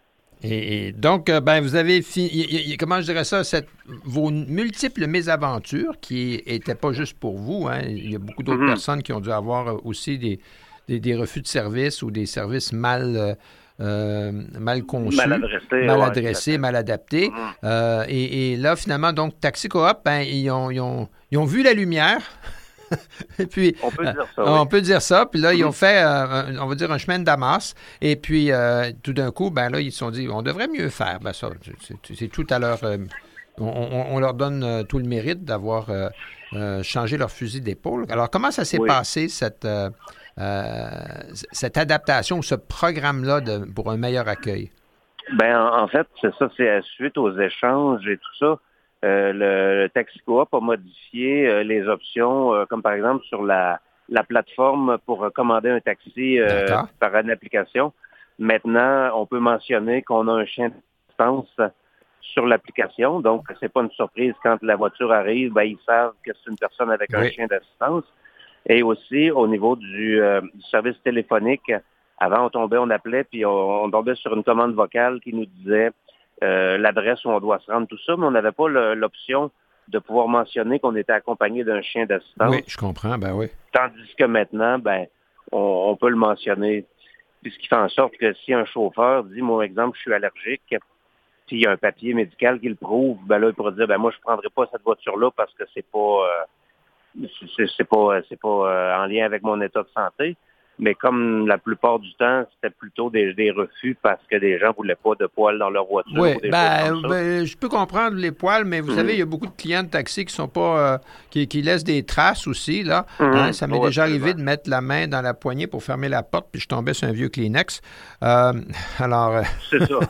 Et, et donc, euh, ben, vous avez fini, comment je dirais ça, cette, vos multiples mésaventures qui n'étaient pas juste pour vous, hein, il y a beaucoup d'autres mm-hmm. personnes qui ont dû avoir aussi des, des, des refus de service ou des services mal, euh, euh, mal conçus, mal adressés, mal, ouais, adressés, mal adaptés. Mm-hmm. Euh, et, et là, finalement, donc, Taxi Coop, ben, ils, ont, ils, ont, ils ont vu la lumière. Et puis, on peut dire ça. Euh, oui. On peut dire ça. Puis là, mm-hmm. ils ont fait, euh, on va dire, un chemin de Damas. Et puis, euh, tout d'un coup, ben là, ils se sont dit, on devrait mieux faire. Ben ça, c'est, c'est tout à leur... Euh, on, on, on leur donne euh, tout le mérite d'avoir euh, euh, changé leur fusil d'épaule. Alors, comment ça s'est oui. passé, cette, euh, euh, cette adaptation, ce programme-là de, pour un meilleur accueil? Ben en, en fait, c'est ça, c'est suite aux échanges et tout ça. Euh, le, le Taxi Coop a modifié euh, les options, euh, comme par exemple sur la, la plateforme pour commander un taxi euh, par une application. Maintenant, on peut mentionner qu'on a un chien d'assistance sur l'application. Donc, c'est pas une surprise quand la voiture arrive, ben, ils savent que c'est une personne avec oui. un chien d'assistance. Et aussi, au niveau du, euh, du service téléphonique, avant, on tombait, on appelait, puis on, on tombait sur une commande vocale qui nous disait Euh, l'adresse où on doit se rendre, tout ça, mais on n'avait pas le, l'option de pouvoir mentionner qu'on était accompagné d'un chien d'assistance. Oui, je comprends, ben oui. Tandis que maintenant, ben, on, on peut le mentionner. Puis ce qui fait en sorte que si un chauffeur dit, moi, exemple, je suis allergique, s'il y a un papier médical qui le prouve, ben là, il pourrait dire, ben moi, je ne prendrai pas cette voiture-là parce que c'est pas, euh, c'est, c'est pas, c'est pas euh, en lien avec mon état de santé. Mais comme la plupart du temps, c'était plutôt des, des refus parce que des gens ne voulaient pas de poils dans leur voiture. Oui, ou des ben, choses comme ça. ben, je peux comprendre les poils, mais vous mm-hmm. savez, il y a beaucoup de clients de taxi qui sont pas, euh, qui, qui laissent des traces aussi, là. Mm-hmm. Hein, ça m'est oh, déjà absolument. arrivé de mettre la main dans la poignée pour fermer la porte, puis je tombais sur un vieux Kleenex. Euh, alors... Euh... C'est ça.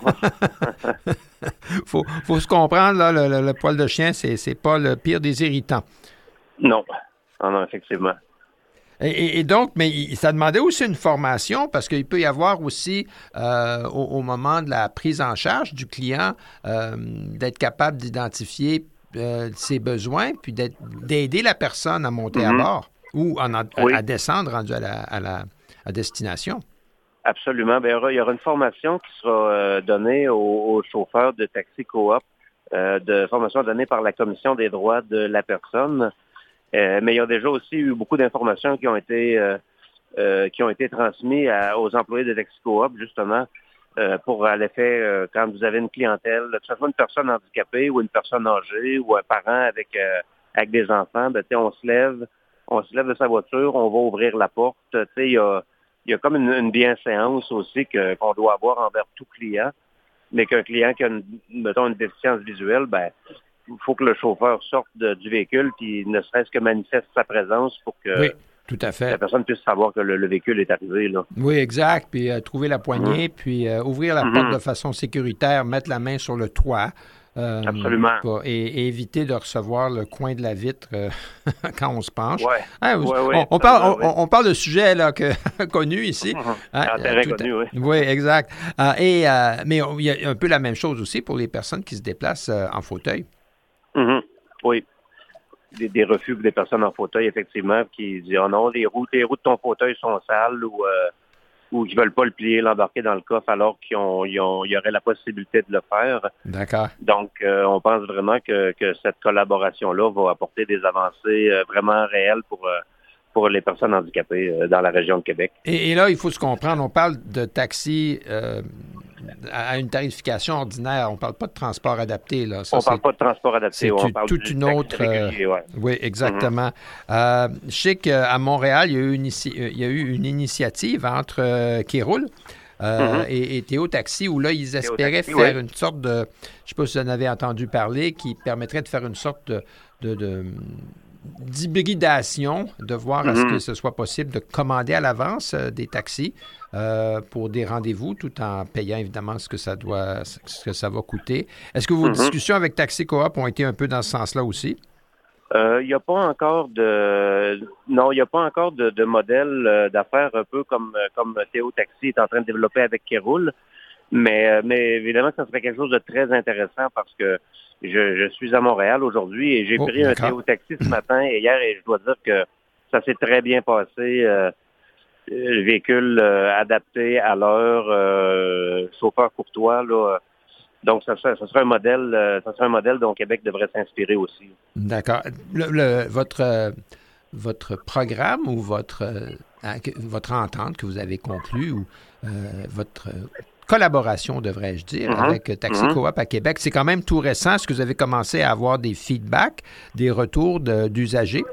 faut, faut se comprendre, là, le, le, le poil de chien, c'est, c'est pas le pire des irritants. Non, non, non effectivement. Et, et donc, mais ça demandait aussi une formation parce qu'il peut y avoir aussi, euh, au, au moment de la prise en charge du client, euh, d'être capable d'identifier euh, ses besoins puis d'être, d'aider la personne à monter mm-hmm. à bord ou en, à, oui. à descendre rendu à la, à la à destination. Absolument. Bien, il y aura une formation qui sera euh, donnée aux, aux chauffeurs de Taxi Coop, euh, de formation donnée par la Commission des droits de la personne. Euh, mais il y a déjà aussi eu beaucoup d'informations qui ont été euh, euh, qui ont été transmises à, aux employés de Taxi Coop, justement, euh, pour à l'effet, euh, quand vous avez une clientèle, que ce soit une personne handicapée ou une personne âgée ou un parent avec euh, avec des enfants, ben, on se lève, on se lève de sa voiture, on va ouvrir la porte. Il y a, y a comme une, une bienséance aussi que, qu'on doit avoir envers tout client, mais qu'un client qui a une, mettons, une déficience visuelle, ben il faut que le chauffeur sorte de, du véhicule puis ne serait-ce que manifeste sa présence pour que oui, tout à fait. la personne puisse savoir que le, le véhicule est arrivé. Là. Oui, exact. Puis euh, trouver la poignée, mmh. puis euh, ouvrir la mmh. porte de façon sécuritaire, mettre la main sur le toit. Euh, Absolument. Pour, et, et éviter de recevoir le coin de la vitre euh, quand on se penche. Ouais. Hein, vous, ouais, ouais, on, on, parle, on, on parle de sujets là, que, connus ici. Mmh. Hein, en terrain connu, oui. Oui, exact. Euh, et, euh, mais il y a un peu la même chose aussi pour les personnes qui se déplacent euh, en fauteuil. Mmh. Oui. Des, des refus des personnes en fauteuil, effectivement, qui disent « Oh non, les roues, les roues de ton fauteuil sont sales » ou euh, ou qui ne veulent pas le plier, l'embarquer dans le coffre alors qu'ils ont, ils ont, il y aurait la possibilité de le faire. D'accord. Donc, euh, on pense vraiment que, que cette collaboration-là va apporter des avancées euh, vraiment réelles pour, euh, pour les personnes handicapées euh, dans la région de Québec. Et, et là, il faut se comprendre, on parle de taxi euh, à une tarification ordinaire, on ne parle pas de transport adapté. Là. Ça, on ne parle pas de transport adapté, c'est on tu, parle toute du une taxi autre. régulier, ouais. Euh, oui, exactement. Mm-hmm. Euh, je sais qu'à Montréal, il y a eu une, il y a eu une initiative entre euh, Kéroul euh, mm-hmm. et, et Théo Taxi où là, ils espéraient Taxi, faire ouais. une sorte de, je ne sais pas si vous en avez entendu parler, qui permettrait de faire une sorte de, de, de d'hybridation, de voir mm-hmm. à ce que ce soit possible de commander à l'avance euh, des taxis euh, pour des rendez-vous, tout en payant évidemment ce que ça doit, ce que ça va coûter. Est-ce que vos mm-hmm. discussions avec Taxi Coop ont été un peu dans ce sens-là aussi? Il euh, n'y a pas encore de non, il n'y a pas encore de, de modèle euh, d'affaires un peu comme comme Théo Taxi est en train de développer avec Kéroul, mais mais évidemment ça serait quelque chose de très intéressant parce que je, je suis à Montréal aujourd'hui et j'ai oh, pris d'accord. un Théo Taxi ce matin et hier et je dois dire que ça s'est très bien passé. Euh, le véhicule euh, adapté à l'heure, euh, chauffeur courtois là. Donc, ça serait, ça serait un modèle, euh, ça serait un modèle dont Québec devrait s'inspirer aussi. D'accord. Le, le, votre, euh, votre programme ou votre, euh, votre entente que vous avez conclue ou euh, votre collaboration, devrais-je dire, mm-hmm. avec Taxi mm-hmm. Coop à Québec, c'est quand même tout récent. Est-ce que vous avez commencé à avoir des feedbacks, des retours de, d'usagers?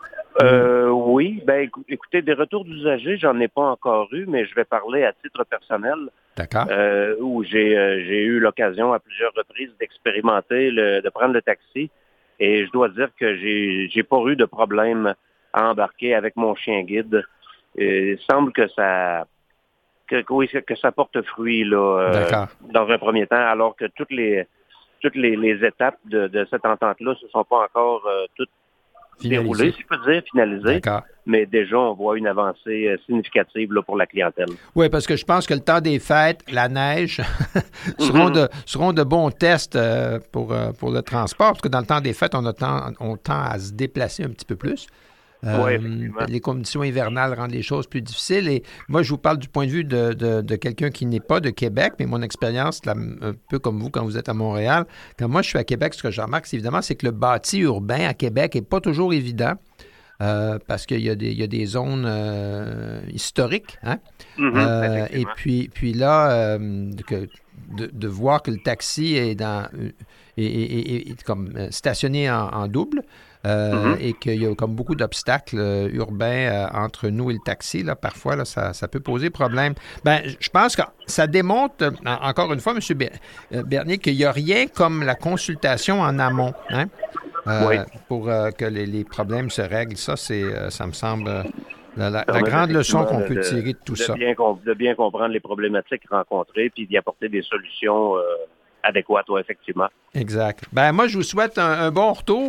Euh, oui. Ben, écoutez, des retours d'usagers, j'en ai pas encore eu, mais je vais parler à titre personnel. D'accord. Euh, où j'ai, euh, j'ai eu l'occasion à plusieurs reprises d'expérimenter, le, de prendre le taxi. Et je dois dire que j'ai, j'ai pas eu de problème à embarquer avec mon chien guide. Et il semble que ça, que, oui, que ça porte fruit là, euh, dans un premier temps, alors que toutes les, toutes les, les étapes de, de cette entente-là ne sont pas encore euh, toutes déroulé, si je peux dire, finalisé. D'accord. Mais déjà, on voit une avancée euh, significative là, pour la clientèle. Oui, parce que je pense que le temps des fêtes, la neige, seront, mm-hmm. de, seront de bons tests euh, pour, euh, pour le transport, parce que dans le temps des fêtes, on, a temps, on tend à se déplacer un petit peu plus. Euh, oui, les conditions hivernales rendent les choses plus difficiles. Et moi, je vous parle du point de vue de, de, de quelqu'un qui n'est pas de Québec, mais mon expérience, là, un peu comme vous quand vous êtes à Montréal, quand moi je suis à Québec, ce que je remarque, c'est évidemment, c'est que le bâti urbain à Québec n'est pas toujours évident. Euh, parce qu'il y a des, il y a des zones euh, historiques. Hein? Mm-hmm, euh, et puis, puis là, euh, que, de, de voir que le taxi est, dans, est, est, est, est comme stationné en, en double euh, mm-hmm. et qu'il y a comme beaucoup d'obstacles euh, urbains euh, entre nous et le taxi, là, parfois, là, ça, ça peut poser problème. Ben, je pense que ça démontre, encore une fois, M. Bernier, qu'il n'y a rien comme la consultation en amont. Hein? Euh, oui. Pour euh, que les, les problèmes se règlent. Ça, c'est, euh, ça me semble euh, la, la, la grande leçon qu'on peut de, tirer de tout de ça. Bien, de bien comprendre les problématiques rencontrées puis d'y apporter des solutions euh, adéquates, ouais, effectivement. Exact. Ben moi, je vous souhaite un, un bon retour.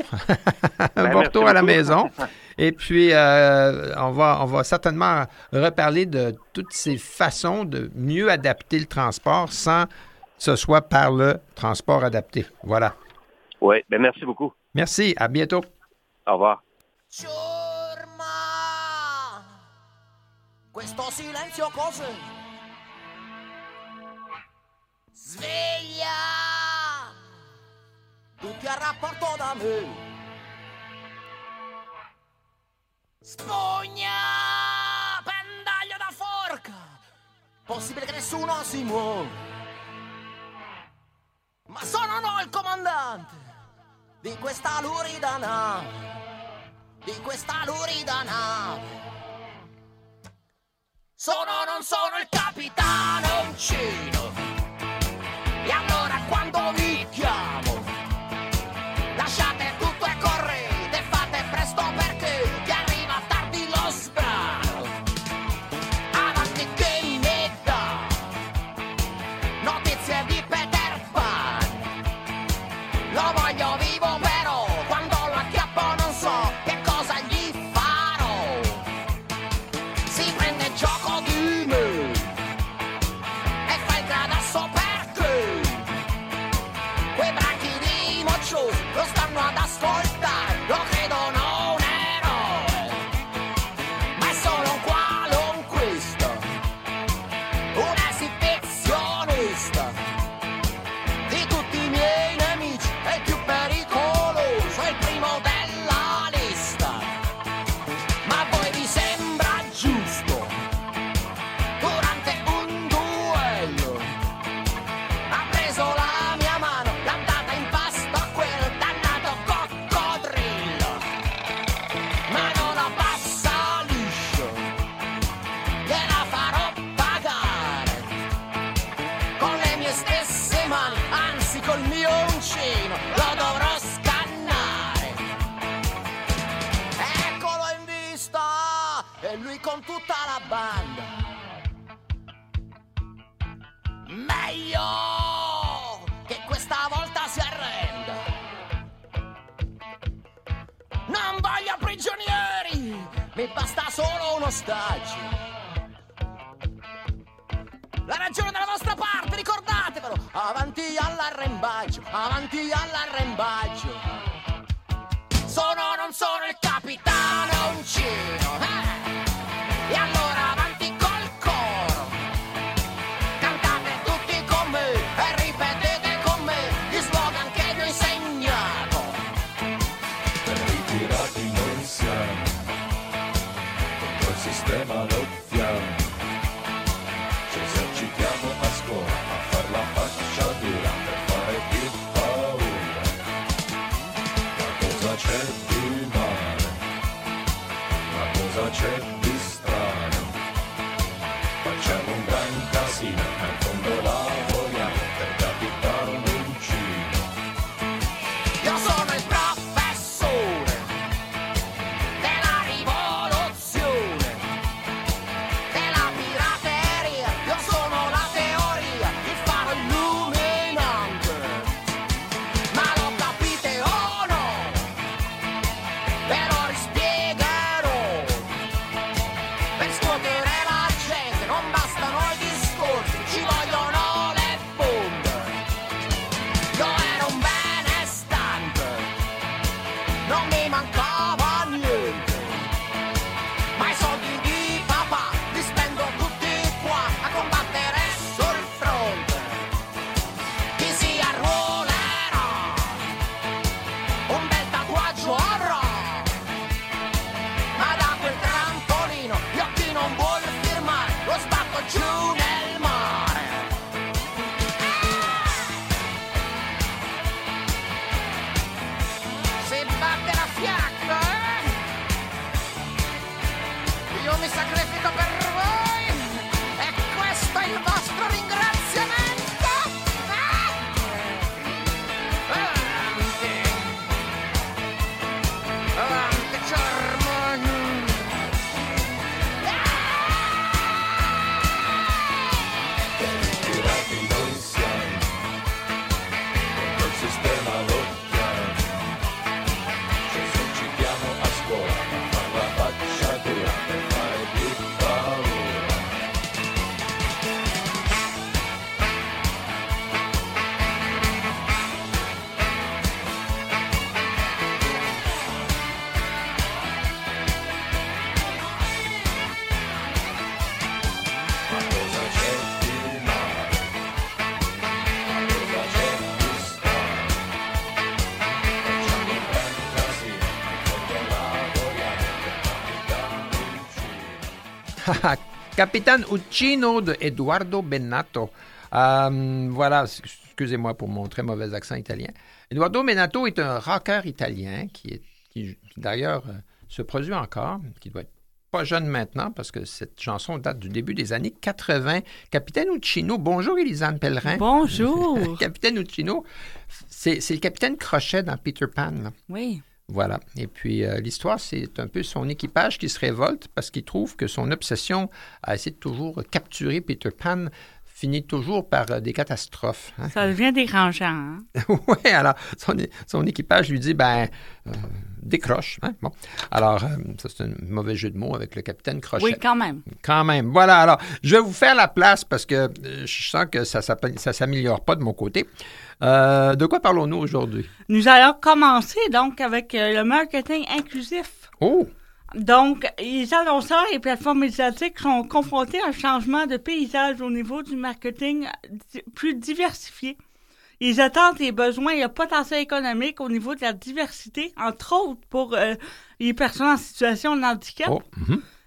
un ben, bon retour à la maison. Et puis, euh, on va, on va certainement reparler de toutes ces façons de mieux adapter le transport sans que ce soit par le transport adapté. Voilà. Oui, ben merci beaucoup. Merci, à bientôt. Au revoir. Ciurma, questo silenzio cos'è? Sveglia, tutti a rapporto da me. Spugna, pendaglio da forca, possibile che nessuno si muova. Ma sono no il comandante di questa lurida nave, di questa lurida nave. Sono o non sono il capitano uncino, e allora quando vi chiamo, lasciate tutto e correte, fate presto perché vi arriva tardi lo sbrano. Avanti che ne dà notizie di Peter Pan, lo voglio vivo però quando lo acchiappo non so che cosa gli farò. Si prende gioco di me e fa il gradasso perché quei branchi di mocciosi lo stanno ad ascoltare, lo credono un eroe, ma è solo un qualunquista pantaloncino lo dovrò scannare. Eccolo in vista, e lui con tutta la banda. Meglio che questa volta si arrenda. Non voglio prigionieri, mi basta solo un ostaggio. La ragione dalla vostra parte, ricordatevelo. Avanti all'arrembaggio, avanti all'arrembaggio. Sono o non sono il capitano Uncino, eh? E allora avanti col coro. Cantate tutti con me e ripetete con me gli slogan che vi ho insegnato. Per ritirati non siamo, contro il sistema lottiamo. Ci esercitiamo a scuola a far la faccia dura per fare più paura. Ma cosa c'è di male? Ma cosa c'è di strano? Facciamo un gran casino, ma in fondo lavoriamo per capitano Uncino. Io sono il professore della rivoluzione, della pirateria. Io sono la teoria, il faro illuminante. Ma lo capite o no? Ve lo rispiegherò. Per scuotere la gente non bastano i discorsi, ci vogliono le bombe. Io ero un benestante, non mi mancava niente, ma i soldi di papà li spendo tutti qua a combattere sul fronte. Chi si arruolerà un bel tatuaggio avrà, ma da quel trampolino io chi non vuole firmare lo sbatto giù nel mare. Si batte la fiacca, eh? Io mi sacrifico per voi e questo è il vostro ringraziamento. Ah! Avanti, avanti, Germano. Tirati non siamo, contro il sistema lottiamo. Ci esercitiamo a scuola a far la faccia dura per fare più paura. Ma cosa c'è di male? Ma cosa c'è di strano? Facciamo un gran casino, in fondo lavoriamo per capitano Uncino. Capitaine Uncino de Eduardo Bennato. Euh, voilà, excusez-moi pour mon très mauvais accent italien. Eduardo Bennato est un rocker italien qui, est, qui d'ailleurs, euh, se produit encore, qui doit être pas jeune maintenant parce que cette chanson date du début des années quatre-vingts. Capitaine Uncino, bonjour Élisane Pellerin. Bonjour. Capitaine Uncino, c'est, c'est le capitaine Crochet dans Peter Pan, là. Oui. Voilà. Et puis, euh, l'histoire, c'est un peu son équipage qui se révolte parce qu'il trouve que son obsession à essayer de toujours capturer Peter Pan finit toujours par euh, des catastrophes. Hein? Ça devient dérangeant. Hein? Oui, alors, son, son équipage lui dit, ben, euh, décroche. Hein? Bon. Alors, euh, ça, c'est un mauvais jeu de mots avec le capitaine Crochet. Oui, quand même. Quand même. Voilà, alors, je vais vous faire la place parce que euh, je sens que ça ne s'améliore pas de mon côté. Euh, de quoi parlons-nous aujourd'hui? Nous allons commencer donc avec euh, le marketing inclusif. Oh! Donc, les annonceurs et plateformes médiatiques sont confrontés à un changement de paysage au niveau du marketing di- plus diversifié. Les attentes et besoins et le potentiel économique au niveau de la diversité, entre autres pour euh, les personnes en situation de handicap, Oh, mhm.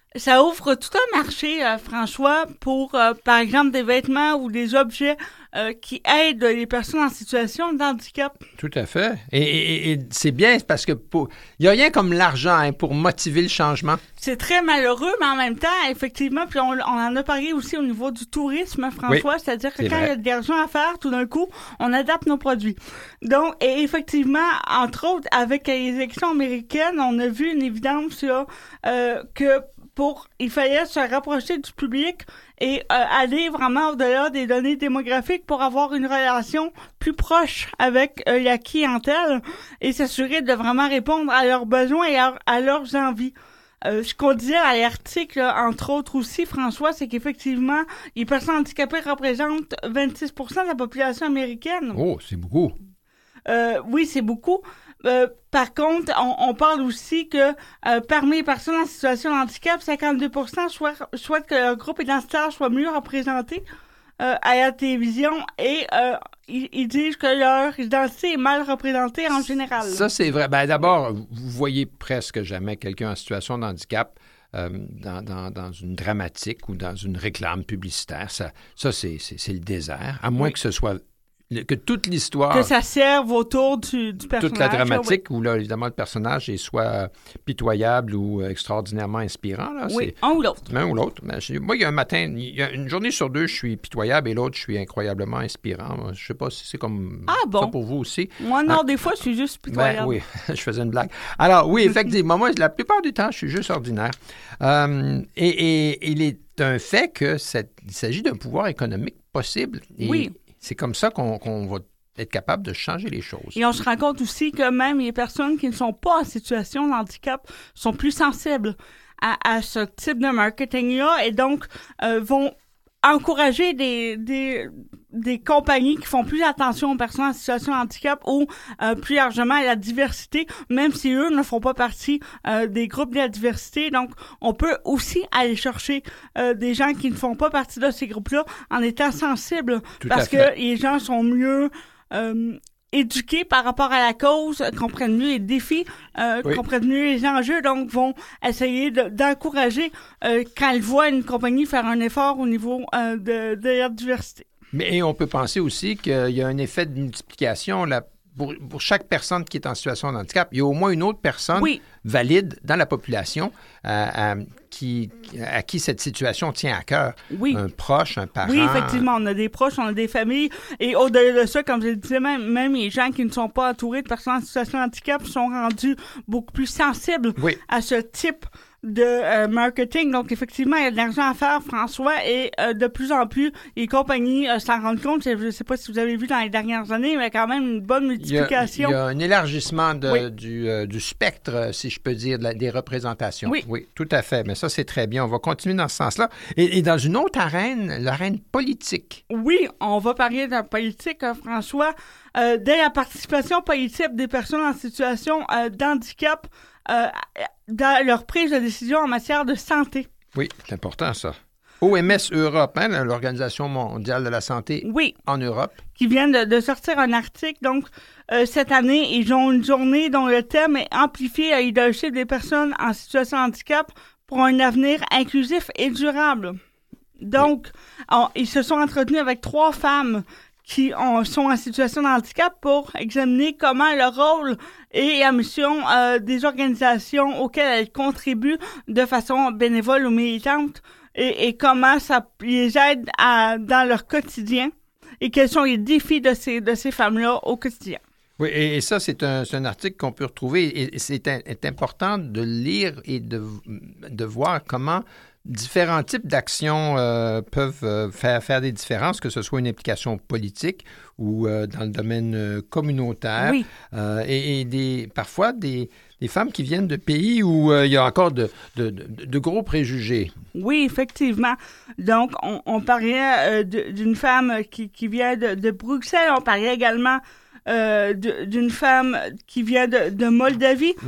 Ça ouvre tout un marché, euh, François, pour, euh, par exemple, des vêtements ou des objets euh, qui aident les personnes en situation de handicap. Tout à fait. Et, et- et c'est bien parce que pour... il n'y a rien comme l'argent hein, pour motiver le changement. C'est très malheureux, mais en même temps, effectivement, puis on, on en a parlé aussi au niveau du tourisme, François, Oui, c'est-à-dire que c'est quand vrai. il y a de l'argent à faire, tout d'un coup, on adapte nos produits. Donc, et effectivement, entre autres, avec les élections américaines, on a vu une évidence là, euh, que pour, il fallait se rapprocher du public et euh, aller vraiment au-delà des données démographiques pour avoir une relation plus proche avec euh, la clientèle et s'assurer de vraiment répondre à leurs besoins et à, à leurs envies. Euh, ce qu'on disait à l'article, entre autres aussi, François, c'est qu'effectivement, les personnes handicapées représentent vingt-six pour cent de la population américaine. Oh, c'est beaucoup. Euh, oui, c'est beaucoup. Euh, par contre, on, on parle aussi que euh, parmi les personnes en situation de handicap, cinquante-deux pour cent souhaitent, souhaitent que leur groupe identitaire soit mieux représenté euh, à la télévision et euh, ils, ils disent que leur identité est mal représentée en général. Ça, c'est vrai. Ben, d'abord, vous voyez presque jamais quelqu'un en situation de handicap euh, dans, dans- dans une dramatique ou dans une réclame publicitaire. Ça, ça c'est, c'est- c'est le désert, à moins Oui. que ce soit que toute l'histoire, Que ça serve autour du, du personnage. toute la oui. dramatique, où là, évidemment, le personnage est soit euh, pitoyable ou euh, extraordinairement inspirant. Là, Oui, un ou l'autre. c'est l'un ou l'autre. Mais je- moi, il y a un matin, il y a une journée sur deux, je suis pitoyable et l'autre, je suis incroyablement inspirant. Moi, je sais pas si c'est comme Ah, bon. ça pour vous aussi. Moi, non, Ah. des fois, je suis juste Ben pitoyable. oui, je faisais une blague. Alors oui, effectivement, moi, la plupart du temps, je suis juste ordinaire. Euh, et, et- il est un fait que cette- il s'agit d'un pouvoir économique possible. Et Oui. c'est comme ça qu'on qu'on va être capable de changer les choses. Et on se rend compte aussi que même les personnes qui ne sont pas en situation de handicap sont plus sensibles à, à ce type de marketing-là et donc euh, vont encourager des, des, des compagnies qui font plus attention aux personnes en situation de handicap ou euh, plus largement à la diversité, même si eux ne font pas partie euh, des groupes de la diversité. Donc, on peut aussi aller chercher euh, des gens qui ne font pas partie de ces groupes-là en étant sensibles Tout à parce fait. que les gens sont mieux euh, éduqués par rapport à la cause, euh, comprennent mieux les défis, euh, Oui. comprennent mieux les enjeux, donc vont essayer de- d'encourager euh, quand ils voient une compagnie faire un effort au niveau euh, de, de la diversité. Mais on peut penser aussi qu'il y a un effet de multiplication. Là, pour, pour chaque personne qui est en situation de handicap, il y a au moins une autre personne Oui. valide dans la population euh, euh, qui, à qui cette situation tient à cœur. Oui. Un proche, un parent. Oui, effectivement, on a des proches, on a des familles. Et au-delà de ça, comme je le disais, même, même les gens qui ne sont pas entourés de personnes en situation de handicap sont rendus beaucoup plus sensibles Oui. à ce type de euh, marketing. Donc, effectivement, il y a de l'argent à faire, François, et euh, de plus en plus, les compagnies euh, s'en rendent compte. Je ne sais pas si vous avez vu dans les dernières années, mais quand même une bonne Il y, a, multiplication. il y a un élargissement de- Oui. du, euh, du spectre, euh, si je peux dire, de la- des représentations. Oui. tout à fait. Mais ça, c'est très bien. On va continuer dans ce sens-là. Et, et dans une autre arène, l'arène politique. Oui, on va parler de politique, hein, François. Euh, dès la participation politique des personnes en situation euh, d'handicap euh, dans leur prise de décision en matière de santé. Oui, c'est important, ça. O M S Europe, hein, l'Organisation mondiale de la santé Oui, en Europe. qui viennent de, de sortir un article. Donc, euh, cette année, ils ont une journée dont le thème est amplifier la leadership des personnes en situation de handicap pour un avenir inclusif et durable. Donc, on- ils se sont entretenus avec trois femmes qui ont- sont en situation de handicap pour examiner comment le rôle et la mission euh, des organisations auxquelles elles contribuent de façon bénévole ou militante et, et comment ça les aide à, dans leur quotidien et quels sont les défis de ces, de ces femmes-là au quotidien. Oui, et, et ça, c'est un, c'est un article qu'on peut retrouver. Et, et c'est un- est important de lire et de, de voir comment différents types d'actions euh, peuvent euh, faire, faire des différences, que ce soit une implication politique ou euh, dans le domaine euh, communautaire. Oui. Euh, et et des, parfois des, des femmes qui viennent de pays où euh, il y a encore de, de, de, de gros préjugés. Oui, effectivement. Donc, on, on parlait euh, de- d'une femme qui, qui vient de, de Bruxelles. On parlait également euh, de- d'une femme qui vient de, de Moldavie. Oui.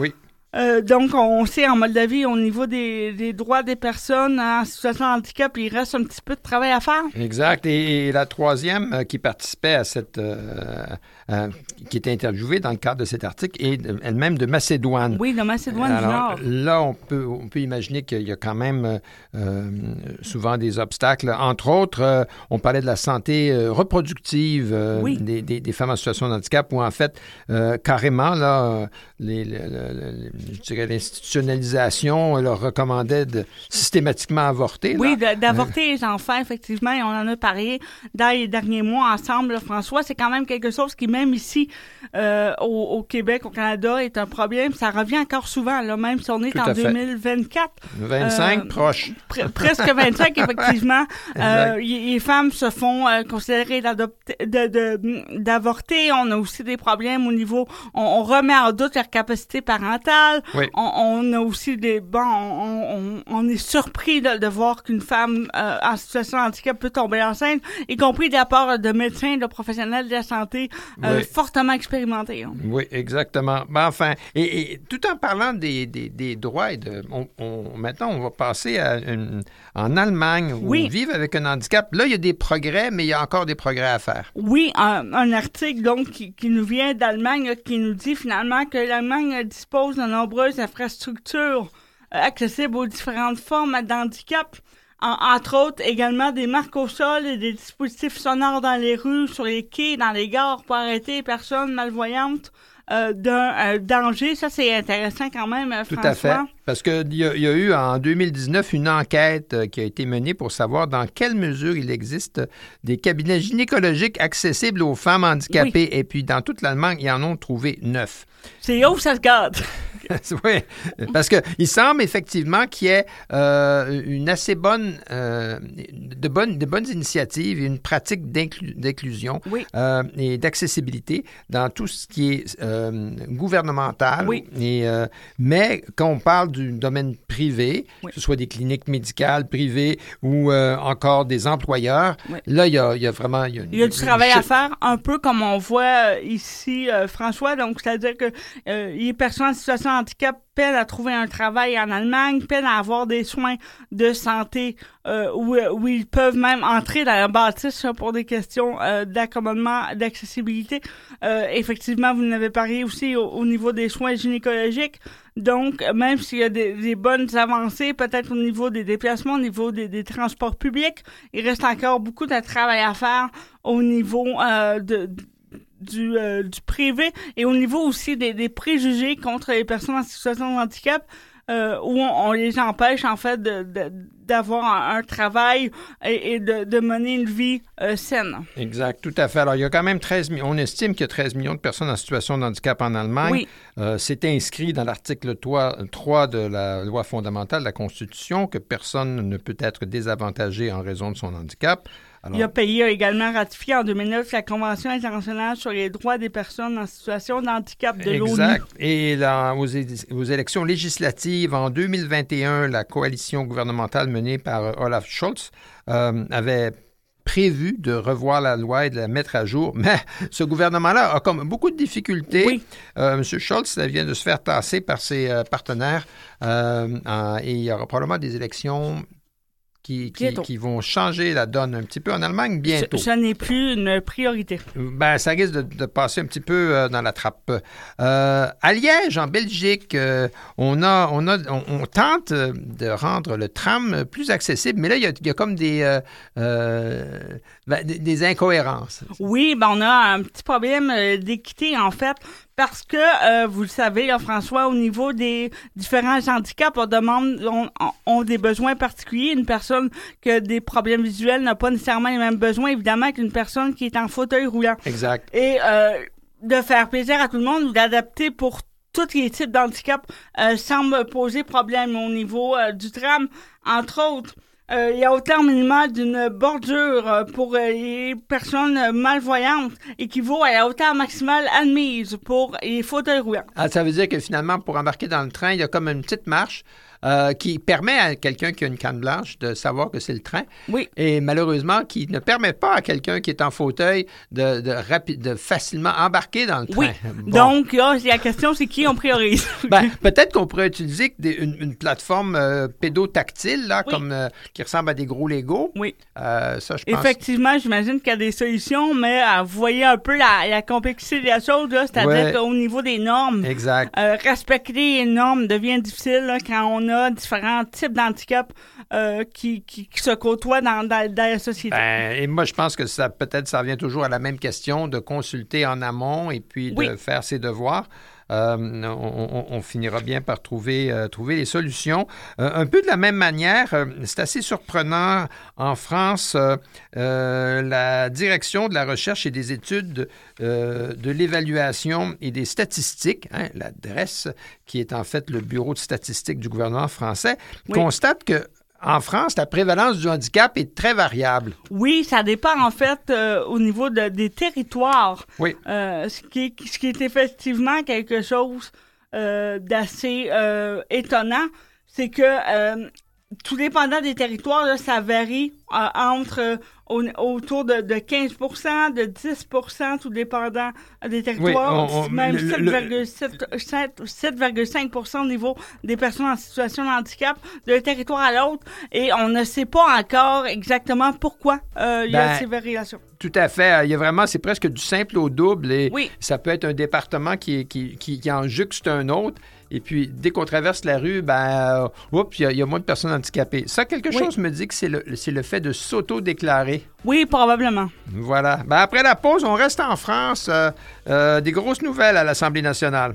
Euh, donc, on sait en Moldavie, au niveau des, des droits des personnes en situation de handicap, il reste un petit peu de travail à faire. Exact. Et, et la troisième euh, qui participait à cette... Euh, euh, qui était interviewée dans le cadre de cet article est de- elle-même de Macédoine. Oui, de Macédoine du Alors, Nord. là, on peut, on peut imaginer qu'il y a quand même euh, souvent des obstacles. Entre autres, euh, on parlait de la santé euh, reproductive euh, Oui. des, des, des femmes en situation de handicap, où en fait, euh, carrément, là, euh, les, les- les- les- je dirais l'institutionnalisation leur recommandait de systématiquement avorter. Oui, là. de- d'avorter les enfants, effectivement, et on en a parlé dans les derniers mois ensemble, là, François. C'est quand même quelque chose qui, même ici, euh, au, au Québec, au Canada, est un problème. Ça revient encore souvent, là, même si on est Tout en à fait. deux mille vingt-quatre. vingt-cinq, Euh, proche. Pre- presque vingt-cinq, effectivement. Exact. Euh, y- les femmes se font euh, considérer d'adopter- de, de, d'avorter. On a aussi des problèmes au niveau... On, on remet en doute leur capacité parentale. Oui. On, on a aussi des... Bon, on, on, on est surpris de, de voir qu'une femme euh, en situation de handicap peut tomber enceinte, y compris de la part de médecins, de professionnels de la santé euh, Oui. fortement expérimentés. hein. Oui, exactement. Ben, enfin, et, et tout en parlant des, des, des droits, et de, on, on- maintenant, on va passer à une- en Allemagne, où Oui. on vit avec un handicap. Là, il y a des progrès, mais il y a encore des progrès à faire. Oui, un, un article donc qui, qui nous vient d'Allemagne là, qui nous dit finalement que l'Allemagne euh, dispose de nombreuses infrastructures euh, accessibles aux différentes formes d'handicap. En- entre autres, également des marques au sol et des dispositifs sonores dans les rues, sur les quais, dans les gares pour arrêter les personnes malvoyantes euh, d'un euh, danger. Ça, c'est intéressant quand même, euh, Tout François. à fait. Parce qu'il y, a- il y a eu en deux mille dix-neuf une enquête euh, qui a été menée pour savoir dans quelle mesure il existe des cabinets gynécologiques accessibles aux femmes handicapées. Et puis, dans toute l'Allemagne, ils en ont trouvé neuf. C'est où ça se gâte. Oui, parce qu'il semble effectivement qu'il y ait euh, une assez bonne, euh, de, bonnes, de bonnes initiatives et une pratique d'inclu- d'inclusion Oui. euh, et d'accessibilité dans tout ce qui est euh, gouvernemental. Oui. Et, euh, mais quand on parle du domaine privé, Oui. que ce soit des cliniques médicales privées ou euh, encore des employeurs, Oui. là, il y a, il y a vraiment... Il y a, Il y a du une travail à chute. faire, un peu comme on voit euh, ici, euh, François. Donc, c'est-à-dire que euh, les personnes en situation de handicap peinent à trouver un travail en Allemagne, peinent à avoir des soins de santé euh, où, où ils peuvent même entrer dans un bâtisse là, pour des questions euh, d'accommodement, d'accessibilité. Euh, effectivement, vous en avez parlé aussi au, au niveau des soins gynécologiques. Donc, même s'il y a des, des bonnes avancées, peut-être au niveau des déplacements, au niveau des, des transports publics, il reste encore beaucoup de travail à faire au niveau euh, de, du, euh, du privé et au niveau aussi des, des préjugés contre les personnes en situation de handicap. Euh, où on, on les empêche en fait de, de, d'avoir un, un travail et, et de, de mener une vie euh, saine. Exact, tout à fait. Alors, il y a quand même treize millions, on estime qu'il y a treize millions de personnes en situation de handicap en Allemagne. Oui. Euh, c'est inscrit dans l'article trois de la loi fondamentale de la Constitution que personne ne peut être désavantagé en raison de son handicap. Alors, Le pays a également ratifié en deux mille neuf la Convention internationale sur les droits des personnes en situation de handicap de l'ONU. exact. Et là, aux, é- aux élections législatives en deux mille vingt et un, la coalition gouvernementale menée par euh, Olaf Scholz euh, avait prévu de revoir la loi et de la mettre à jour, mais ce gouvernement-là a comme beaucoup de difficultés. Oui. Euh, M. Scholz ça vient de se faire tasser par ses euh, partenaires euh, en- et il y aura probablement des élections qui, qui, Bientôt. qui vont changer la donne un petit peu en Allemagne bientôt. Ce, ce n'est plus une priorité. Ben, ça risque de, de passer un petit peu euh, dans la trappe. Euh, à Liège, en Belgique, euh, on, a, on, a, on, on tente euh, de rendre le tram plus accessible, mais là, il y a, il y a comme des, euh, euh, ben, des, des incohérences. Oui, ben on a un petit problème euh, d'équité, en fait, parce que, euh, vous le savez, là, François, au niveau des différents handicaps, on demande, on, on, on des besoins particuliers. Une personne qui a des problèmes visuels n'a pas nécessairement les mêmes besoins, évidemment, qu'une personne qui est en fauteuil roulant. Exact. Et euh, de faire plaisir à tout le monde ou d'adapter pour tous les types d'handicap euh, semble poser problème au niveau euh, du tram, entre autres. Euh, il y a hauteur minimale d'une bordure euh, pour euh, les personnes malvoyantes équivaut à la hauteur maximale admise pour les fauteuils roulants. Ah, ça veut dire que finalement, pour embarquer dans le train, il y a comme une petite marche euh, qui permet à quelqu'un qui a une canne blanche de savoir que c'est le train. Oui. Et malheureusement, qui ne permet pas à quelqu'un qui est en fauteuil de, de, rapi- de facilement embarquer dans le train. Oui. Bon. Donc, là, la question, c'est qui on priorise? Ben, peut-être qu'on pourrait utiliser des, une, une plateforme euh, pédotactile, là, Oui. comme, euh, qui ressemble à des gros Legos. Oui. Euh, ça, je pense. Effectivement, j'imagine qu'il y a des solutions, mais euh, vous voyez un peu la, la complexité de la chose, là, c'est-à-dire Ouais. qu'au niveau des normes, Exact. euh, respecter les normes devient difficile là, quand on a différents types d'handicap euh, qui, qui, qui se côtoient dans, dans, dans la société. Ben, et moi, je pense que ça peut-être ça revient toujours à la même question de consulter en amont et puis de Oui. faire ses devoirs. Euh, on, on- on finira bien par trouver, euh, trouver les solutions. Euh, un peu de la même manière, euh, c'est assez surprenant en France, euh, euh, la direction de la recherche et des études euh, de l'évaluation et des statistiques, hein, la D R E S, qui est en fait le bureau de statistiques du gouvernement français, Oui. constate que en France, la prévalence du handicap est très variable. Oui, ça dépend en fait euh, au niveau de- des territoires. Oui. Euh, ce, qui est, ce qui est effectivement quelque chose euh, d'assez euh, étonnant, c'est que euh, tout dépendant des territoires, là, ça varie euh, entre euh, au- autour de, de quinze pour cent, de dix pour cent, tout dépendant des territoires, Oui, on- on- même le- le- sept virgule sept, sept, sept virgule cinq pour cent au niveau des personnes en situation de handicap d'un territoire à l'autre, et on ne sait pas encore exactement pourquoi euh, il y a Ben, ces variations. Tout à fait. Il y a vraiment, c'est presque du simple au double et Oui. ça peut être un département qui, qui, qui, qui en juxte un autre. Et puis, dès qu'on traverse la rue, ben, euh, oups, il y, a- il y a moins de personnes handicapées. Ça, quelque Oui. chose me dit que c'est le, c'est le fait de s'auto-déclarer. Oui, probablement. Voilà. Ben, après la pause, on reste en France. Euh, euh, des grosses nouvelles à l'Assemblée nationale.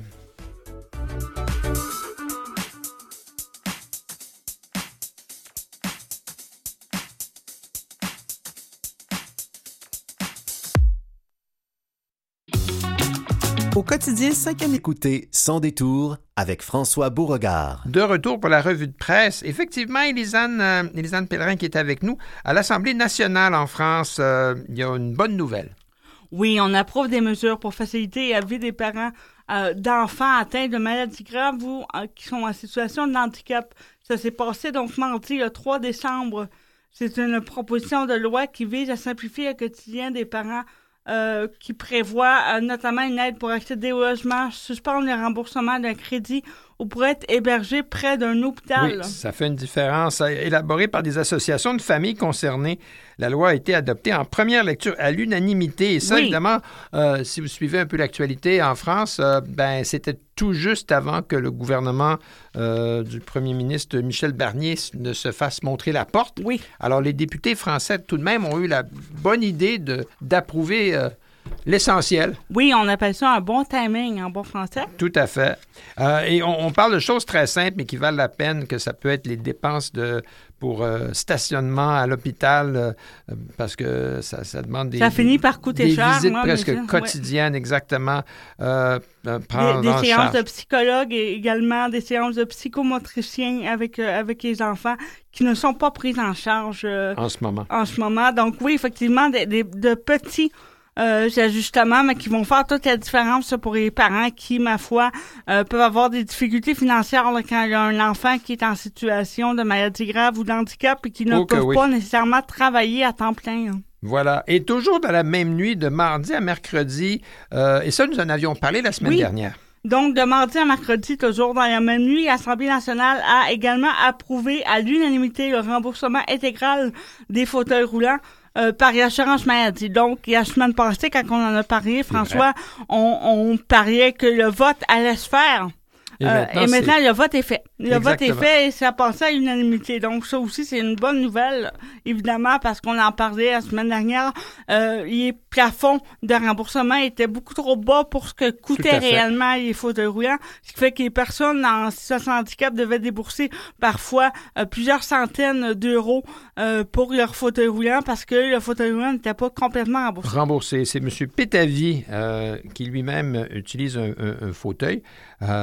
Au quotidien cinquième écoutez Sans détour avec François Beauregard. De retour pour la revue de presse. Effectivement, Élisane, euh, Élisane Pellerin qui est avec nous. À l'Assemblée nationale en France, euh, il y a une bonne nouvelle. Oui, on approuve des mesures pour faciliter la vie des parents euh, d'enfants atteints de maladies graves ou euh, qui sont en situation de handicap. Ça s'est passé donc mardi, le trois décembre. C'est une proposition de loi qui vise à simplifier le quotidien des parents euh, qui prévoit euh, notamment une aide pour accéder au logement, suspendre le remboursement d'un crédit ou pour être hébergé près d'un hôpital. Oui, ça fait une différence. Élaborée par des associations de familles concernées, la loi a été adoptée en première lecture à l'unanimité. Et ça, Oui. évidemment, euh, si vous suivez un peu l'actualité en France, euh, ben, c'était tout juste avant que le gouvernement euh, du premier ministre Michel Barnier ne se fasse montrer la porte. Oui. Alors, les députés français, tout de même, ont eu la bonne idée de, d'approuver euh, l'essentiel. Oui, on appelle ça un bon timing en bon français. Tout à fait. Euh, et on, on parle de choses très simples, mais qui valent la peine, que ça peut être les dépenses de, pour euh, stationnement à l'hôpital, euh, parce que ça, ça demande des, Ça finit par coûter des cher, visites moi, presque mais ça, ouais. quotidiennes, exactement. Euh, euh, prendre Des, des en séances charge. de psychologues et également des séances de psychomotriciens avec, euh, avec les enfants qui ne sont pas prises en charge euh, En ce moment. en ce moment. Donc oui, effectivement, des, des- de petits euh, ajustements, mais qui vont faire toute la différence pour les parents qui, ma foi, euh, peuvent avoir des difficultés financières là, quand il y a un enfant qui est en situation de maladie grave ou d'handicap et qui ne Oh que peuvent oui. pas nécessairement travailler à temps plein. hein. Voilà. Et toujours dans la même nuit, de mardi à mercredi, euh, et ça, nous en avions parlé la semaine Oui. dernière. Donc, de mardi à mercredi, toujours dans la même nuit, l'Assemblée nationale a également approuvé à l'unanimité le remboursement intégral des fauteuils roulants euh, par l'assurance maladie. Donc, la semaine passée, quand on en a parlé, François, on, on pariait que le vote allait se faire. Et Euh, maintenant, et maintenant, c'est- le vote est fait. Le vote est Exactement. fait et ça a passé à l'unanimité. Donc, ça aussi, c'est une bonne nouvelle, évidemment, parce qu'on en parlait la semaine dernière. Euh, les plafonds de remboursement étaient beaucoup trop bas pour ce que Tout coûtaient à fait. réellement les fauteuils roulants, ce qui fait que les personnes en situation de handicap devaient débourser parfois euh, plusieurs centaines d'euros euh, pour leur fauteuil roulant parce que le fauteuil roulant n'était pas complètement remboursé. Remboursé. C'est M. Pétavy euh, qui lui-même utilise un, un- un fauteuil euh, qui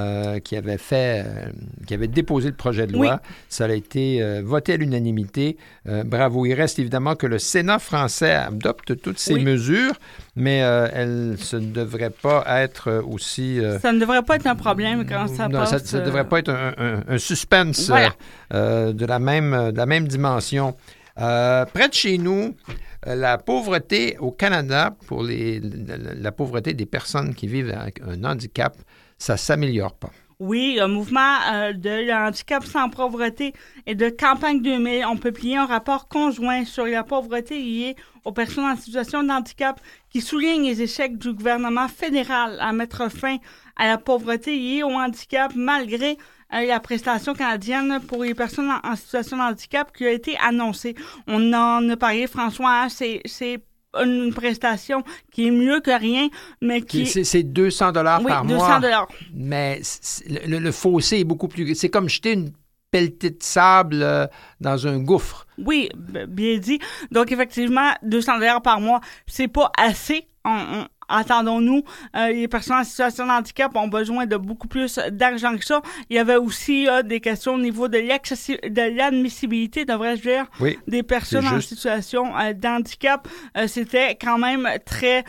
qui avait fait, euh, qui avait déposé le projet de loi. Oui. Ça a été euh, voté à l'unanimité. Euh, bravo. Il reste évidemment que le Sénat français adopte toutes ces oui. mesures, mais euh, elles, ce ne devrait pas être aussi... Euh, ça ne devrait pas être un problème quand ça non, passe... Ça ne devrait pas être un, un, un suspense voilà. euh, de, la même, de la même dimension. Euh, près de chez nous, la pauvreté au Canada, pour les, la, la pauvreté des personnes qui vivent avec un handicap, ça ne s'améliore pas. Oui, le mouvement euh, de handicap sans pauvreté et de Campagne deux mille ont publié un rapport conjoint sur la pauvreté liée aux personnes en situation de handicap qui souligne les échecs du gouvernement fédéral à mettre fin à la pauvreté liée au handicap malgré euh, la prestation canadienne pour les personnes en, en situation de handicap qui a été annoncée. On en a parlé, François, hein, c'est... c'est une prestation qui est mieux que rien, mais qui... C'est, c'est deux cents dollars oui, par deux cents mois. dollars. Mais le, le fossé est beaucoup plus... C'est comme jeter une pelletée de sable euh, dans un gouffre. Oui, bien dit. Donc, effectivement, deux cents dollars par mois, c'est pas assez. On, on, attendons-nous. Euh, les personnes en situation de handicap ont besoin de beaucoup plus d'argent que ça. Il y avait aussi euh, des questions au niveau de, de l'admissibilité, devrais-je dire, oui, des personnes en situation euh, d'handicap. Euh, c'était quand même très...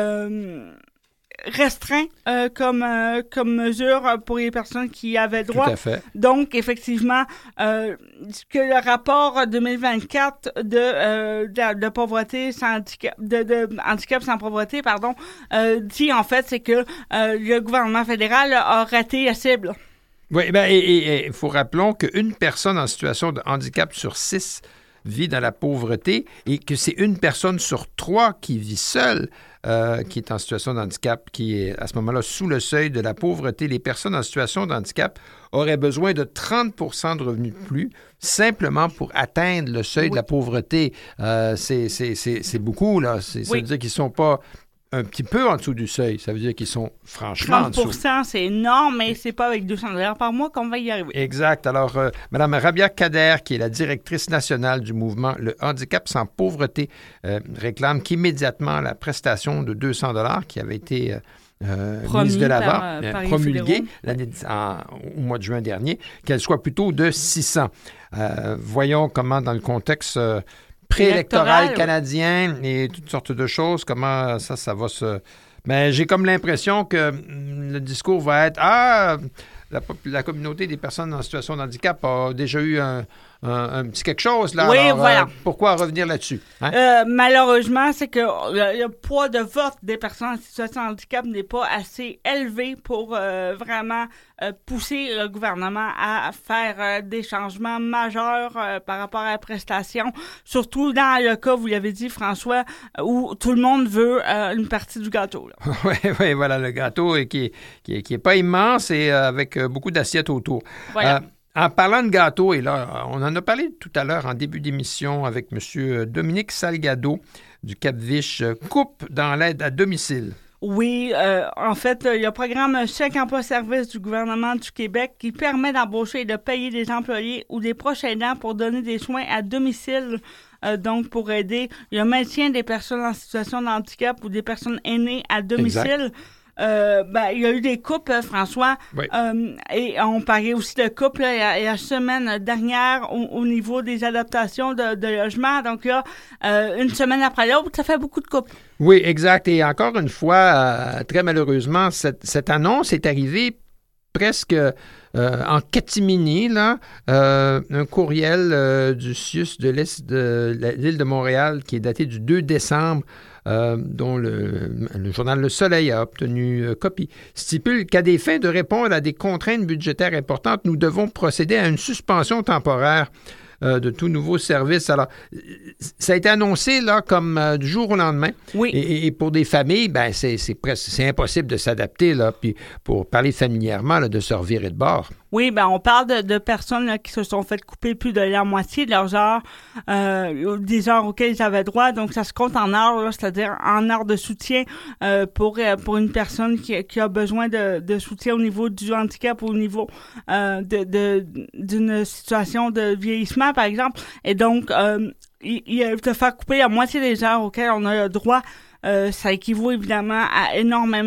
Euh, restreint euh, comme, euh, comme mesure pour les personnes qui avaient droit. Tout à fait. Donc, effectivement, euh, que le rapport deux mille vingt-quatre de, euh, de, de pauvreté sans handicap, de, de handicap sans pauvreté, pardon, euh, dit en fait, c'est que euh, le gouvernement fédéral a raté la cible. Oui, bien, et il faut rappelons qu'une personne en situation de handicap sur six vit dans la pauvreté et que c'est une personne sur trois qui vit seule euh, qui est en situation de handicap, qui est à ce moment-là sous le seuil de la pauvreté. Les personnes en situation de handicap auraient besoin de trente pour cent de revenus de plus simplement pour atteindre le seuil oui. de la pauvreté. Euh, c'est, c'est, c'est, c'est beaucoup, là. C'est, ça oui. veut dire qu'ils ne sont pas un petit peu en dessous du seuil. Ça veut dire qu'ils sont franchement trente pour cent, en dessous. C'est énorme, mais c'est pas avec deux cents dollars par mois qu'on va y arriver. Exact. Alors, euh, Mme Rabia Kader, qui est la directrice nationale du mouvement Le Handicap sans pauvreté, euh, réclame qu'immédiatement la prestation de deux cents dollars qui avait été euh, euh, mise de l'avant, par, euh, promulguée l'année, en, au mois de juin dernier, qu'elle soit plutôt de six cents. Euh, voyons comment, dans le contexte... Euh, préélectoral canadien et toutes sortes de choses, comment ça, ça va se... Mais j'ai comme l'impression que le discours va être « Ah, la, la communauté des personnes en situation de handicap a déjà eu un, un, un petit quelque chose, là. Oui, alors, voilà. Euh, pourquoi revenir là-dessus? Hein? Euh, malheureusement, c'est que le, le poids de vote des personnes en situation de handicap n'est pas assez élevé pour euh, vraiment euh, pousser le gouvernement à faire euh, des changements majeurs euh, par rapport à la prestation. Surtout dans le cas, vous l'avez dit, François, où tout le monde veut euh, une partie du gâteau. Oui, oui, voilà, le gâteau est, qui n'est qui est, qui est pas immense et euh, avec euh, beaucoup d'assiettes autour. Voilà. Euh, En parlant de gâteau, et là, on en a parlé tout à l'heure en début d'émission avec M. Dominique Salgado du Cap-Viche, coupe dans l'aide à domicile. Oui, euh, en fait, il y a le programme Chèque emploi-service du gouvernement du Québec qui permet d'embaucher et de payer des employés ou des proches aidants pour donner des soins à domicile. Euh, donc, pour aider le maintien des personnes en situation de handicap ou des personnes aînées à domicile. Exact. Euh, ben, il y a eu des coupes, François, oui. euh, et on parlait aussi de coupes là, la, la semaine dernière au, au niveau des adaptations de, de logements. Donc là, euh, une semaine après l'autre, ça fait beaucoup de coupes. Oui, exact. Et encore une fois, euh, très malheureusement, cette, cette annonce est arrivée presque euh, en catimini, là, euh, un courriel euh, du C I U S de l'Est de l'île de Montréal qui est daté du deux décembre, Euh, dont le, le journal Le Soleil a obtenu euh, copie, stipule qu'à des fins de répondre à des contraintes budgétaires importantes, nous devons procéder à une suspension temporaire euh, de tout nouveau service. Alors, ça a été annoncé là comme euh, du jour au lendemain. Oui. Et, et pour des familles, ben c'est, c'est presque c'est impossible de s'adapter là. Puis pour parler familièrement, là, de se revirer de bord. Oui, ben on parle de, de personnes là, qui se sont fait couper plus de la moitié de leurs heures, euh, des heures auxquelles ils avaient droit. Donc, ça se compte en heures, là, c'est-à-dire en heures de soutien euh, pour euh, pour une personne qui, qui a besoin de, de soutien au niveau du handicap ou au niveau euh, de, de d'une situation de vieillissement, par exemple. Et donc, euh, il, il te faire couper la moitié des heures auxquelles on a le droit. Euh, ça équivaut évidemment à énormément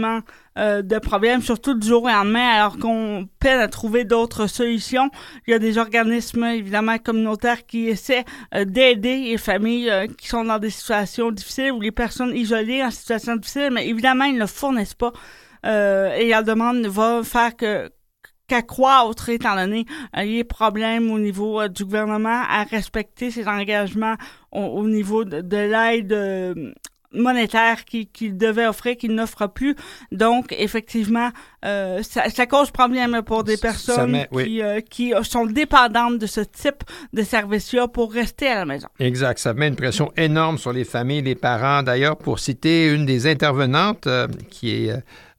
euh, de problèmes, surtout du jour au lendemain, alors qu'on peine à trouver d'autres solutions. Il y a des organismes, évidemment, communautaires qui essaient euh, d'aider les familles euh, qui sont dans des situations difficiles ou les personnes isolées en situation difficile, mais évidemment, ils ne le fournissent pas. Euh, et la demande va faire que qu'accroître étant donné euh, les problèmes au niveau euh, du gouvernement à respecter ses engagements au, au niveau de, de l'aide euh, monétaire qu'il, qu'il devait offrir, qu'il n'offre plus. Donc, effectivement, euh, ça, ça cause problème pour des personnes met, oui. qui, euh, qui sont dépendantes de ce type de service-là pour rester à la maison. Exact. Ça met une pression énorme sur les familles, les parents. D'ailleurs, pour citer une des intervenantes euh, qui est... Euh,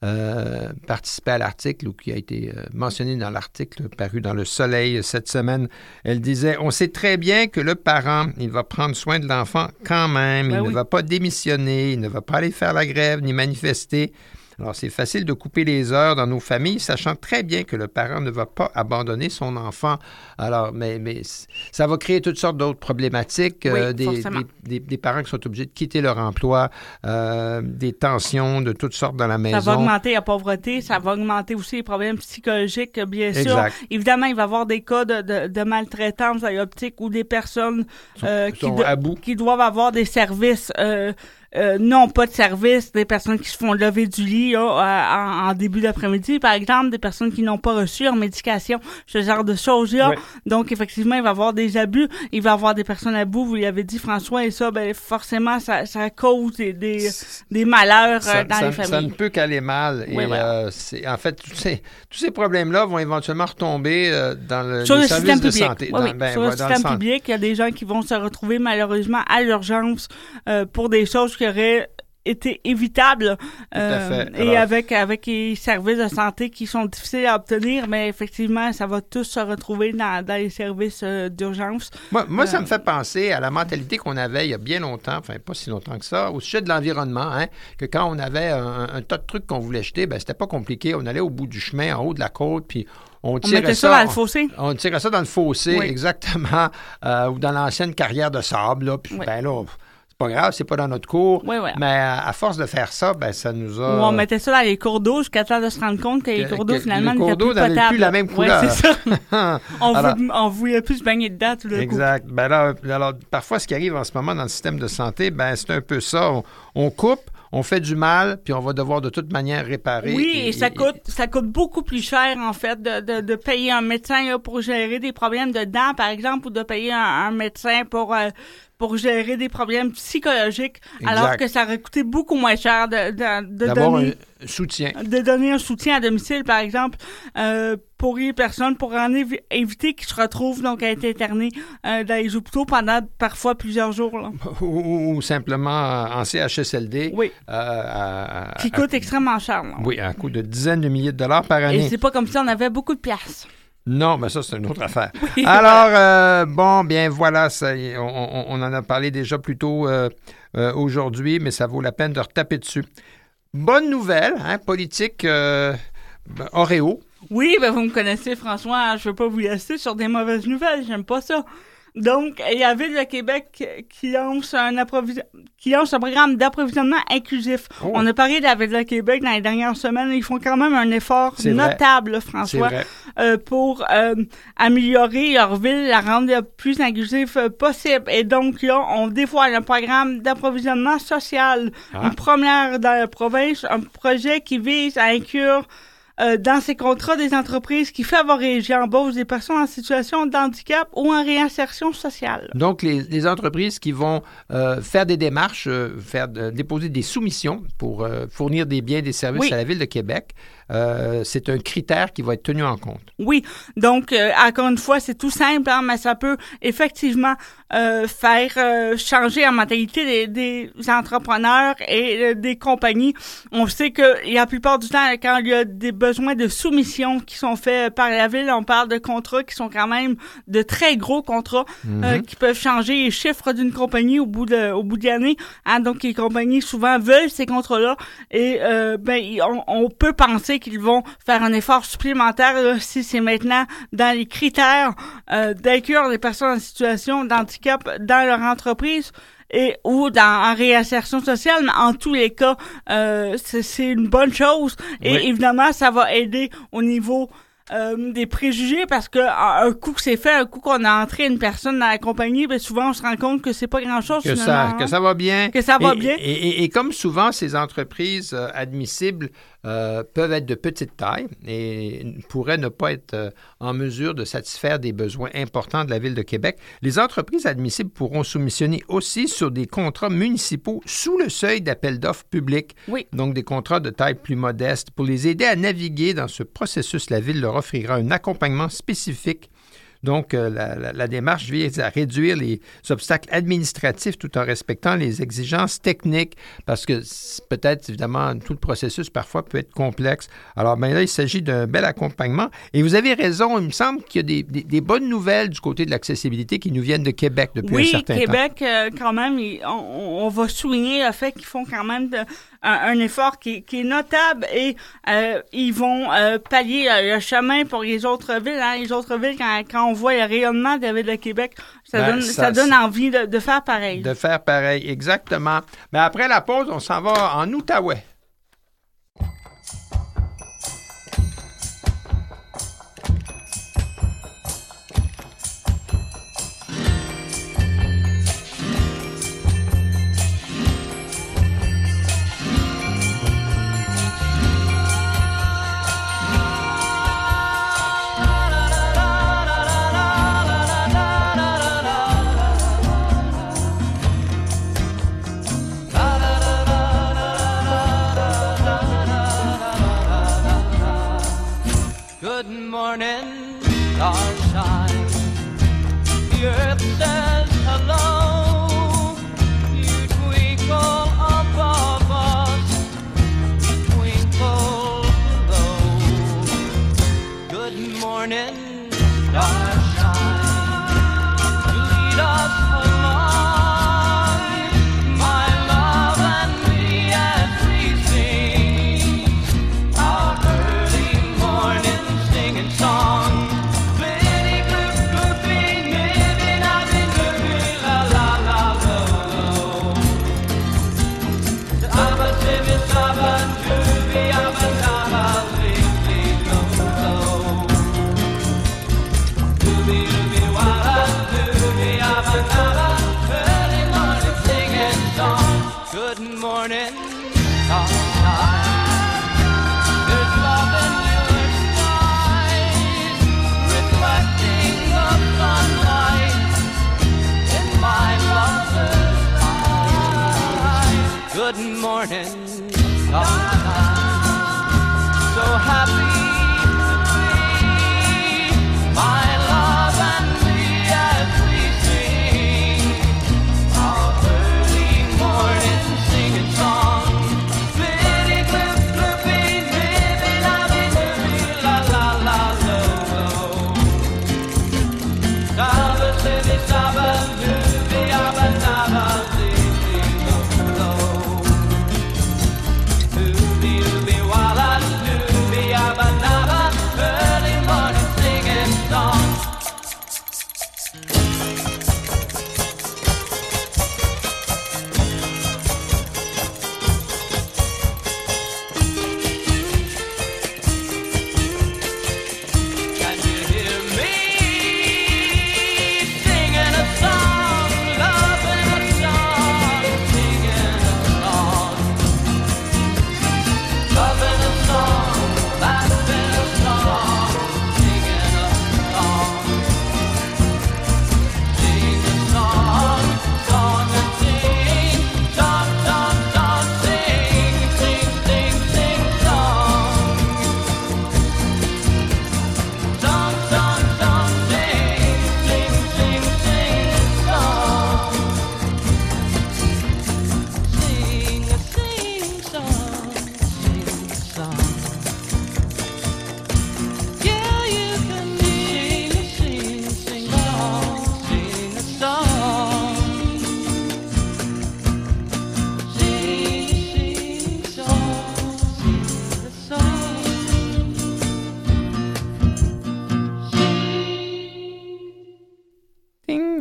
Euh, participé à l'article ou qui a été euh, mentionné dans l'article paru dans Le Soleil cette semaine. Elle disait « On sait très bien que le parent, il va prendre soin de l'enfant quand même. Ben il oui. ne va pas démissionner, il ne va pas aller faire la grève ni manifester. » Alors, c'est facile de couper les heures dans nos familles, sachant très bien que le parent ne va pas abandonner son enfant. Alors, mais, mais ça va créer toutes sortes d'autres problématiques, oui, euh, des, des, des, des parents qui sont obligés de quitter leur emploi, euh, des tensions de toutes sortes dans la maison. Ça va augmenter la pauvreté, ça va augmenter aussi les problèmes psychologiques, bien sûr. Exact. Évidemment, il va y avoir des cas de, de, de maltraitance à l'optique ou des personnes euh, sont, qui, sont do- à bout. qui doivent avoir des services... Euh, Euh, non, pas de service, des personnes qui se font lever du lit là, en, en début d'après-midi, par exemple, des personnes qui n'ont pas reçu leur médication, ce genre de choses-là. Ouais. Donc, effectivement, il va y avoir des abus, il va y avoir des personnes à bout, vous l'avez dit, François, et ça, ben forcément, ça, ça cause des, des, des malheurs ça, euh, dans ça, les familles. Ça ne peut qu'aller mal. Et ouais, ouais. Euh, c'est, en fait, tous ces, tous ces problèmes-là vont éventuellement retomber euh, dans le, sur les le services système de public. santé. Oui, dans, oui. ben, sur ouais, le dans système le public, il y a des gens qui vont se retrouver malheureusement à l'urgence euh, pour des choses qui auraient été évitable euh, et Alors, avec avec les services de santé qui sont difficiles à obtenir, mais effectivement, ça va tous se retrouver dans, dans les services euh, d'urgence. Moi, moi euh, ça me fait penser à la mentalité qu'on avait il y a bien longtemps, enfin pas si longtemps que ça, au sujet de l'environnement, hein, que quand on avait un, un tas de trucs qu'on voulait jeter, ben c'était pas compliqué, on allait au bout du chemin, en haut de la côte, puis on tirait on mettait ça, ça dans le fossé. On, on tirait ça dans le fossé, oui. exactement, euh, ou dans l'ancienne carrière de sable, là, puis oui. ben là... pas grave, c'est pas dans notre cours, oui, oui. mais à, à force de faire ça, ben ça nous a... Ou on mettait ça dans les cours d'eau jusqu'à temps de se rendre compte que, que les cours d'eau, finalement, n'étaient plus potables. Les cours d'eau n'avaient plus la même couleur. Oui, c'est ça. on, alors, voulait, on voulait plus se baigner dedans tout le coup. Exact. Ben là, alors, parfois, ce qui arrive en ce moment dans le système de santé, ben c'est un peu ça. On, on coupe, on fait du mal, puis on va devoir de toute manière réparer. Oui, et, et ça et, coûte ça coûte beaucoup plus cher, en fait, de, de, de payer un médecin là, pour gérer des problèmes de dents, par exemple, ou de payer un, un médecin pour... Euh, pour gérer des problèmes psychologiques, exact. Alors que ça aurait coûté beaucoup moins cher de, de, de D'avoir donner... un soutien. De donner un soutien à domicile, par exemple, euh, pour les personnes, pour en évi- éviter qu'ils se retrouvent donc à être internés euh, dans les hôpitaux pendant parfois plusieurs jours. Là. Ou, ou simplement en C H S L D. Oui. Euh, à, qui coûte à, extrêmement cher. Là. Oui, à un coût de dizaines de milliers de dollars par année. Et c'est pas comme si on avait beaucoup de places. Non, mais ça, c'est une autre affaire. Oui, Alors, euh, bon, bien, voilà, ça, on, on, on en a parlé déjà plus tôt euh, euh, aujourd'hui, mais ça vaut la peine de retaper dessus. Bonne nouvelle, hein, politique euh, Oreo. Oui, ben vous me connaissez, François, je ne veux pas vous laisser sur des mauvaises nouvelles, j'aime pas ça. Donc, il y a la Ville de Québec qui lance un, approvision... qui lance un programme d'approvisionnement inclusif. Oh. On a parlé de la Ville de Québec dans les dernières semaines. Ils font quand même un effort C'est notable, vrai. François, euh, pour euh, améliorer leur ville, la rendre le plus inclusive possible. Et donc, là, on dévoile un programme d'approvisionnement social. Ah. Une première dans la province, un projet qui vise à inclure Euh, dans ces contrats des entreprises qui favorisent l'embauche des personnes en situation de handicap ou en réinsertion sociale. Donc, les, les entreprises qui vont euh, faire des démarches, euh, faire de, déposer des soumissions pour euh, fournir des biens et des services oui. à la Ville de Québec, euh, c'est un critère qui va être tenu en compte. Oui. Donc, euh, encore une fois, c'est tout simple, hein, mais ça peut effectivement euh, faire euh, changer la mentalité des, des entrepreneurs et euh, des compagnies. On sait que la plupart du temps, quand il y a des besoins de soumission qui sont faits par la Ville, on parle de contrats qui sont quand même de très gros contrats mm-hmm. euh, qui peuvent changer les chiffres d'une compagnie au bout de au bout de l'année. Hein, donc, les compagnies souvent veulent ces contrats-là et euh, ben on, on peut penser qu'ils vont faire un effort supplémentaire là, si c'est maintenant dans les critères euh, d'accueillir les personnes en situation d'handicap dans leur entreprise. et ou dans, en réinsertion sociale, mais en tous les cas, euh, c'est, c'est une bonne chose. Et Oui. évidemment, ça va aider au niveau euh, des préjugés parce que un coup que c'est fait, un coup qu'on a entré une personne dans la compagnie, ben souvent on se rend compte que c'est pas grand-chose. Que ça, finalement, que hein. ça va bien. Que ça va et, bien. Et, et- et comme souvent, ces entreprises euh, admissibles euh, peuvent être de petite taille et pourraient ne pas être euh, en mesure de satisfaire des besoins importants de la Ville de Québec, les entreprises admissibles pourront soumissionner aussi sur des contrats municipaux sous le seuil d'appel d'offres public. Oui. Donc, des contrats de taille plus modeste. Pour les aider à naviguer dans ce processus, la Ville leur offrira un accompagnement spécifique. Donc, euh, la, la- la démarche vise à réduire les obstacles administratifs tout en respectant les exigences techniques parce que c'est peut-être, évidemment, tout le processus parfois peut être complexe. Alors, bien là, il s'agit d'un bel accompagnement. Et vous avez raison, il me semble qu'il y a des, des- des bonnes nouvelles du côté de l'accessibilité qui nous viennent de Québec depuis Oui, un certain temps. Québec, euh, quand même, il- on, on va souligner le fait qu'ils font quand même de- un, un effort qui, qui est notable et euh, ils vont euh, pallier euh, le chemin pour les autres villes. Hein. Les autres villes, quand, quand on voit le rayonnement de la Ville de Québec, ça, Ben, donne, ça- ça donne envie de, de faire pareil. De faire pareil, exactement. Mais après la pause, on s'en va en Outaouais. Good morning, starshine. The earth says hello. You twinkle above us, twinkle below. Good morning, starshine. Lead us along, my love and me, as we sing our early morning singing song. Blitty gloop glooping, maybe nothing gloopy, la la la lo. The abba sibby sabba dooby abba dabba leafy lo lo.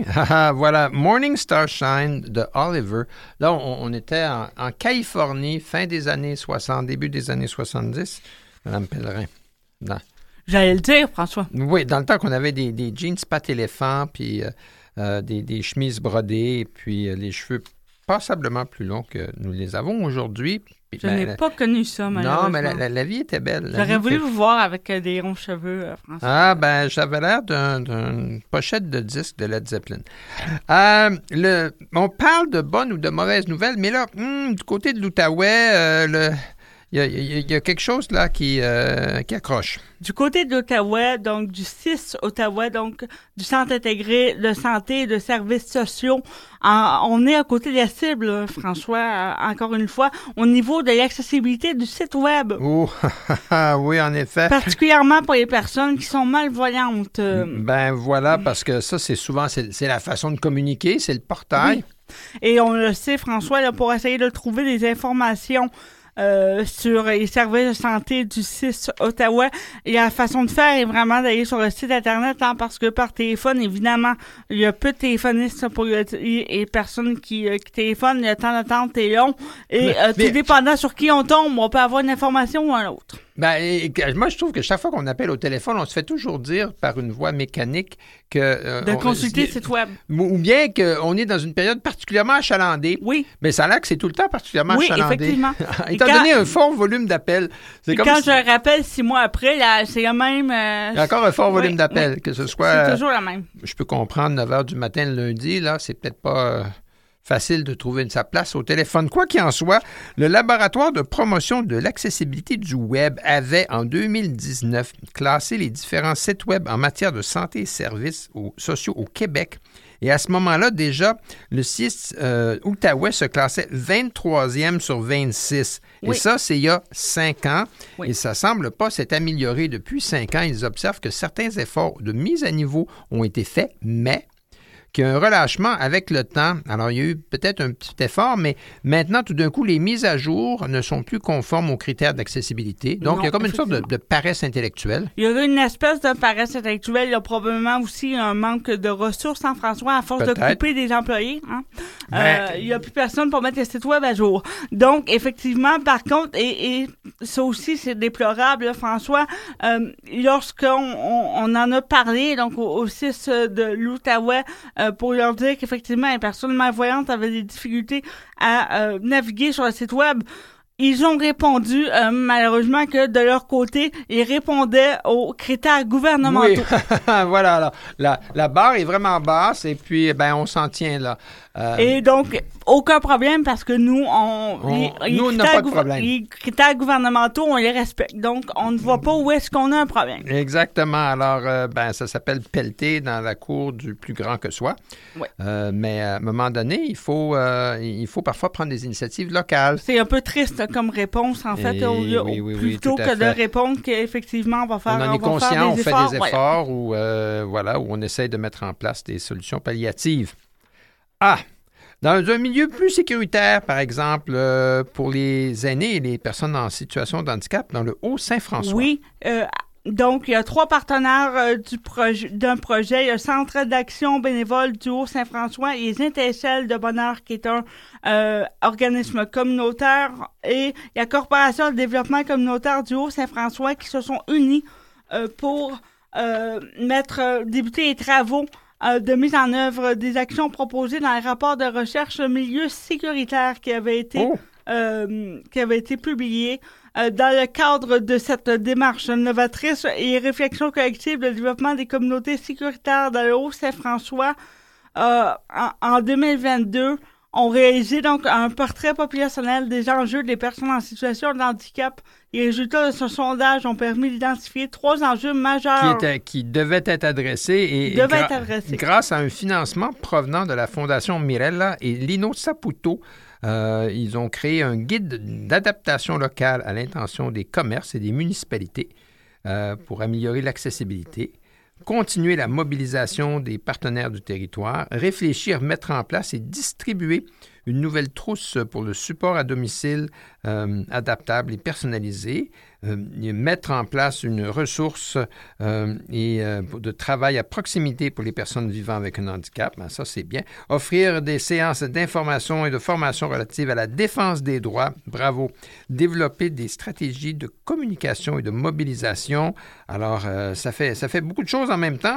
morning. Voilà, Morning Starshine de Oliver. Là, on, on était en, en Californie, fin des années soixante, début des années soixante-dix. Madame Pellerin. Dans... J'allais le dire, François. Oui, dans le temps qu'on avait des, des jeans pattes éléphant, puis euh, euh, des, des chemises brodées, puis euh, les cheveux passablement plus longs que nous les avons aujourd'hui. Puis, Je ben, n'ai la... pas connu ça, malheureusement. Non, mais la, la, la vie était belle. La J'aurais vie voulu était... vous voir avec euh, des ronds cheveux, euh, François. Ah, ben, j'avais l'air d'un, d'une pochette de disque de Led Zeppelin. Euh, le, on parle de bonnes ou de mauvaises nouvelles, mais là, hum, du côté de l'Outaouais, euh, le... Il y, a, il y a quelque chose là qui, euh, qui accroche. Du côté de l'Outaouais, donc du C I S Ottawa, donc du Centre intégré de santé et de services sociaux, en, on est à côté de la cible, là, François, euh, encore une fois, au niveau de l'accessibilité du site Web. Oh, oui, en effet. Particulièrement pour les personnes qui sont malvoyantes. Euh, ben voilà, parce que ça, c'est souvent, c'est, c'est la façon de communiquer, c'est le portail. Oui. Et on le sait, François, là, pour essayer de trouver des informations Euh, sur les services de santé du C I S Ottawa. Et la façon de faire est vraiment d'aller sur le site Internet, hein, parce que par téléphone, évidemment, il y a peu de téléphonistes pour les, les personnes qui, euh, qui téléphonent. Le temps d'attente est long. Et mais, euh, mais, tout dépendant sur qui on tombe, on peut avoir une information ou un autre. Ben, et, et, moi, je trouve que chaque fois qu'on appelle au téléphone, on se fait toujours dire par une voix mécanique que... Euh, de on, consulter le site Web. Ou bien qu'on est dans une période particulièrement achalandée. Oui. Mais ça a l'air que c'est tout le temps particulièrement oui, achalandé. Oui, effectivement. Étant quand, donné un fort volume d'appels. C'est comme quand si... je rappelle six mois après, là, c'est le même... Euh... Il y a encore un fort volume oui, d'appels, oui. que ce soit... C'est toujours la même. Je peux comprendre neuf heures du matin le lundi, là, c'est peut-être pas... Euh... facile de trouver sa place au téléphone. Quoi qu'il en soit, le laboratoire de promotion de l'accessibilité du Web avait, en deux mille dix-neuf, classé les différents sites Web en matière de santé et services au, sociaux au Québec. Et à ce moment-là, déjà, le C I S euh, Outaouais se classait vingt-troisième sur vingt-six. Oui. Et ça, c'est il y a cinq ans. Oui. Et ça ne semble pas s'être amélioré depuis cinq ans. Ils observent que certains efforts de mise à niveau ont été faits, mais qu'il y a un relâchement avec le temps. Alors, il y a eu peut-être un petit effort, mais maintenant, tout d'un coup, les mises à jour ne sont plus conformes aux critères d'accessibilité. Donc, non, il y a comme une sorte de, de paresse intellectuelle. Il y a eu une espèce de paresse intellectuelle. Il y a probablement aussi un manque de ressources en François à force peut-être. de couper des employés. Hein? Ben, euh, il n'y a plus personne pour mettre le site Web à jour. Donc, effectivement, par contre, et, et ça aussi, c'est déplorable, là, François, euh, lorsqu'on on, on en a parlé, donc au, au C I S de l'Outaouais, euh, pour leur dire qu'effectivement, les personnes malvoyantes avaient des difficultés à euh, naviguer sur le site Web. Ils ont répondu, euh, malheureusement, que de leur côté, ils répondaient aux critères gouvernementaux. Oui, voilà. Alors, la, la barre est vraiment basse et puis, ben, on s'en tient là. Euh, et donc, aucun problème parce que nous, on, on les, nous, les, on n'a pas de problème. Les critères gouvernementaux, on les respecte. Donc, on ne voit pas où est-ce qu'on a un problème. Exactement. Alors, euh, ben, ça s'appelle pelleter dans la cour du plus grand que soi. Oui. Euh, mais à un moment donné, il faut, euh, il faut parfois prendre des initiatives locales. C'est un peu triste comme réponse, en fait, et, au, oui, oui, oui, plutôt que fait. de répondre qu'effectivement, on va faire, on en on est conscient, on des fait efforts, des ouais. efforts où, euh, voilà, où on essaie de mettre en place des solutions palliatives. Ah! Dans un milieu plus sécuritaire, par exemple, euh, pour les aînés et les personnes en situation de handicap, dans le Haut-Saint-François. Oui, euh, donc il y a trois partenaires euh, du projet, d'un projet. Il y a le Centre d'action bénévole du Haut-Saint-François et les Étincelles de Bonheur, qui est un euh, organisme communautaire, et la Corporation de développement communautaire du Haut-Saint-François qui se sont unis euh, pour euh, mettre, euh, débuter les travaux de mise en œuvre des actions proposées dans le rapport de recherche milieu sécuritaire qui avait été, oh. euh, qui avait été publié euh, dans le cadre de cette démarche novatrice et réflexion collective de développement des communautés sécuritaires dans le Haut-Saint-François. Euh, en, en deux mille vingt-deux, on réalisé donc un portrait populationnel des enjeux des personnes en situation de handicap. Les résultats de ce sondage ont permis d'identifier trois enjeux majeurs. Qui, était, qui devaient être adressés et devaient gra- être adressés. grâce à un financement provenant de la Fondation Mirella et Lino Saputo, euh, ils ont créé un guide d'adaptation locale à l'intention des commerces et des municipalités euh, pour améliorer l'accessibilité, continuer la mobilisation des partenaires du territoire, réfléchir, mettre en place et distribuer une nouvelle trousse pour le support à domicile euh, adaptable et personnalisé, euh, mettre en place une ressource euh, et, euh, de travail à proximité pour les personnes vivant avec un handicap, ben, ça c'est bien, offrir des séances d'information et de formation relatives à la défense des droits, bravo, développer des stratégies de communication et de mobilisation, alors euh, ça fait, ça fait beaucoup de choses en même temps.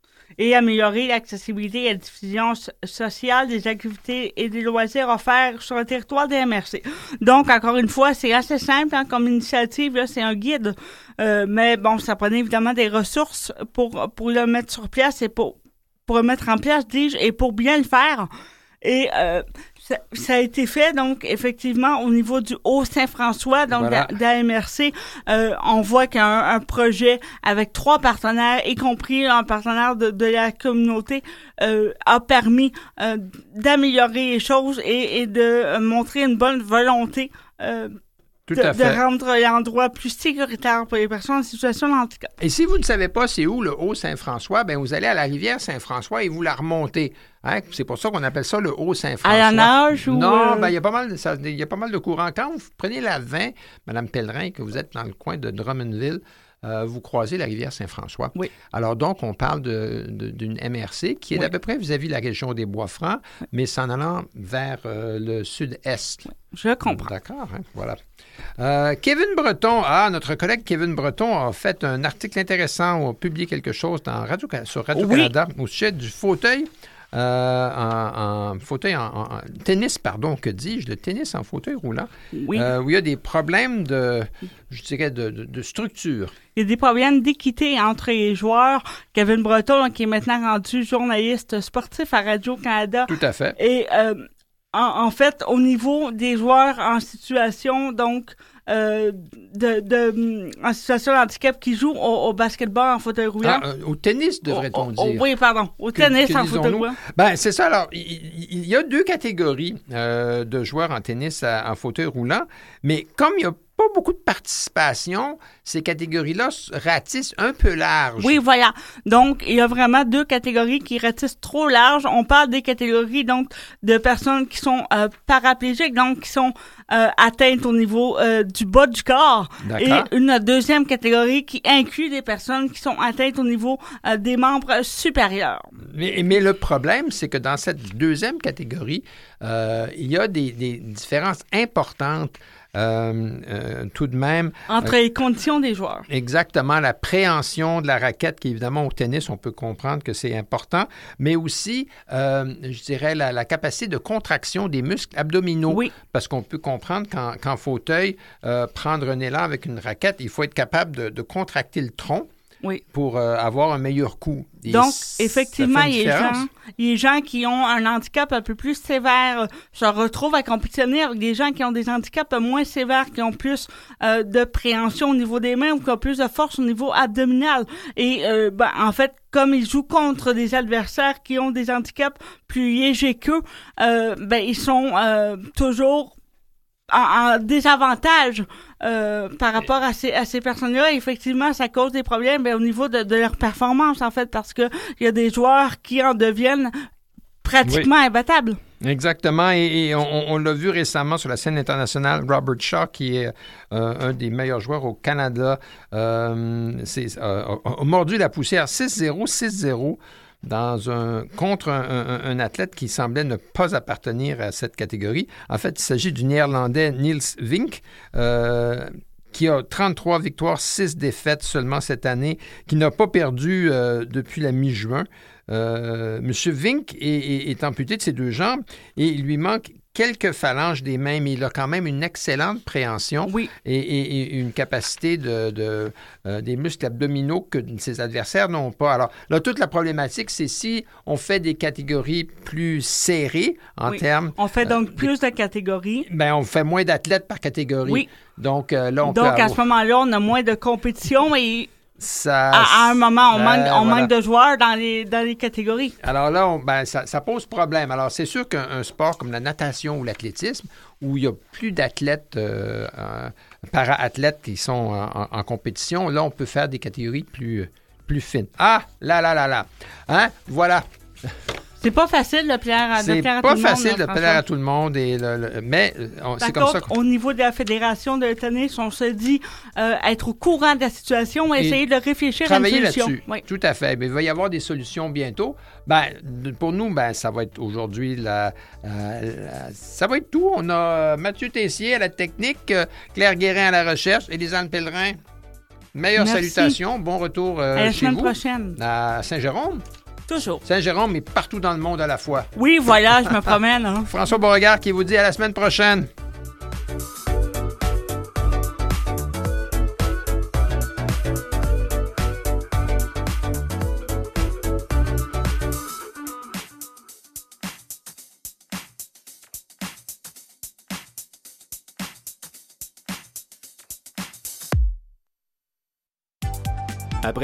Et améliorer l'accessibilité et la diffusion so- sociale des activités et des loisirs offerts sur le territoire des M R C. Donc, encore une fois, c'est assez simple hein, comme initiative, là, c'est un guide, euh, mais bon, ça prenait évidemment des ressources pour, pour le mettre sur place et pour, pour le mettre en place, dis-je, et pour bien le faire. Et euh, ça, ça a été fait, donc, effectivement, au niveau du Haut-Saint-François, donc Voilà. de, de la M R C, euh, on voit qu'il y a un, un projet avec trois partenaires, y compris un partenaire de, de la communauté, euh, a permis euh, d'améliorer les choses et, et de euh, montrer une bonne volonté euh, Tout de, à fait. de rendre l'endroit plus sécuritaire pour les personnes en situation de handicap. Et si vous ne savez pas c'est où le Haut-Saint-François, ben vous allez à la rivière Saint-François et vous la remontez. Hein? C'est pour ça qu'on appelle ça le Haut-Saint-François. À la nage ou... Non, euh, ben il y a pas mal de ça, il y a pas mal de courants. Quand vous prenez la vingt, Mme Pellerin, que vous êtes dans le coin de Drummondville, euh, vous croisez la rivière Saint-François. Oui. Alors donc, on parle de, de- d'une M R C qui est Oui. à peu près vis-à-vis de la région des Bois-Francs, mais s'en allant vers euh, le sud-est. Je comprends. D'accord, hein, voilà. Euh, Kevin Breton, ah, notre collègue Kevin Breton a fait un article intéressant, a publié quelque chose dans Radio, sur Radio-Canada au sujet du fauteuil, euh, en, en fauteuil, en, en- en tennis, pardon, que dis-je, le tennis en fauteuil roulant, Oui. euh, où il y a des problèmes de, je dirais, de, de- de structure. Il y a des problèmes d'équité entre les joueurs. Kevin Breton, qui est maintenant rendu journaliste sportif à Radio-Canada. Tout à fait. Et euh, en, en fait, au niveau des joueurs en situation, donc, euh, de, de, en situation de handicap qui jouent au, au basketball en fauteuil roulant. Ah, euh, au tennis, devrait-on Au- au- dire. oui, pardon. Au Que- tennis que en fauteuil disons-nous? roulant. Ben, c'est ça. Alors, il, il- il y a deux catégories euh, de joueurs en tennis à- en fauteuil roulant, mais comme il n'y a pas beaucoup de participation, ces catégories-là s- ratissent un peu large. Oui, voilà. Donc, il y a vraiment deux catégories qui ratissent trop large. On parle des catégories, donc, de personnes qui sont euh, paraplégiques, donc, qui sont euh, atteintes au niveau euh, du bas du corps. Et D'accord. une deuxième catégorie qui inclut des personnes qui sont atteintes au niveau euh, des membres supérieurs. Mais, mais le problème, c'est que dans cette deuxième catégorie, euh, il y a des, des différences importantes euh, euh, tout de même. Entre les conditions des joueurs. Exactement, la préhension de la raquette, qui évidemment au tennis, on peut comprendre que c'est important, mais aussi, euh, je dirais, la, la capacité de contraction des muscles abdominaux. Oui. Parce qu'on peut comprendre qu'en, qu'en fauteuil, euh, prendre un élan avec une raquette, il faut être capable de, de contracter le tronc. Oui. Pour euh, avoir un meilleur coup. Et Donc, ça effectivement, fait une les différence. gens, les gens qui ont un handicap un peu plus sévère euh, se retrouvent à compétitionner avec des gens qui ont des handicaps moins sévères, qui ont plus euh, de préhension au niveau des mains ou qui ont plus de force au niveau abdominal. Et euh, ben, en fait, comme ils jouent contre des adversaires qui ont des handicaps plus légers qu'eux, euh, ben, ils sont euh, toujours en, en désavantage euh, par rapport à ces, à ces personnes-là. Effectivement, ça cause des problèmes ben, au niveau de, de leur performance, en fait, parce que il y a des joueurs qui en deviennent pratiquement Oui. imbattables. Exactement, et, et on, on l'a vu récemment sur la scène internationale, Robert Shaw, qui est euh, un des meilleurs joueurs au Canada, euh, c'est, euh, a, a mordu la poussière six zéro, six zéro dans un, contre un, un- un athlète qui semblait ne pas appartenir à cette catégorie. En fait, il s'agit du Néerlandais Niels Vink, euh, qui a trente-trois victoires, six défaites seulement cette année, qui n'a pas perdu euh, depuis la mi-juin. Euh, Monsieur Vink est, est- est amputé de ses deux jambes et il lui manque quelques phalanges des mains, mais il a quand même une excellente préhension Oui. et, et- et une capacité de, de, euh, des muscles abdominaux que ses adversaires n'ont pas. Alors là, toute la problématique, c'est si on fait des catégories plus serrées en Oui. termes... On fait donc euh, plus de catégories. Ben, on fait moins d'athlètes par catégorie. Oui. Donc euh, là, on Donc, peut à avoir... ce moment-là, on a moins de compétition et Ça, à, à un moment, on, ben, manque, on voilà. manque de joueurs dans les, dans les catégories. Alors là, on- ben, ça, ça pose problème. Alors, c'est sûr qu'un un sport comme la natation ou l'athlétisme, où il y a plus d'athlètes, euh, euh, para-athlètes qui sont en, en- en compétition, là, on peut faire des catégories plus, plus fines. Ah, là, là, là, là. Hein? Voilà. C'est pas facile de plaire à, de C'est plaire à pas tout le monde. facile là, de François. plaire à tout le monde, et le- le- mais euh, on- Par c'est comme ça contre, qu'on... au niveau de la Fédération de tennis, on se dit euh, être au courant de la situation et Et essayer de réfléchir à une Travailler solution. là-dessus. Oui. Tout à fait. Mais il va y avoir des solutions bientôt. Ben, pour nous, ben, ça va être aujourd'hui la, euh, la- ça va être tout. On a euh, Mathieu Tessier à la technique, euh, Claire Guérin à la recherche, Élisane Pellerin. Meilleures Merci. salutations. Bon retour euh, À la chez semaine vous. prochaine. À Saint-Jérôme. Toujours. Saint-Jérôme, mais partout dans le monde à la fois. Oui, voilà, je me promène. Hein. François Beauregard qui vous dit à la semaine prochaine.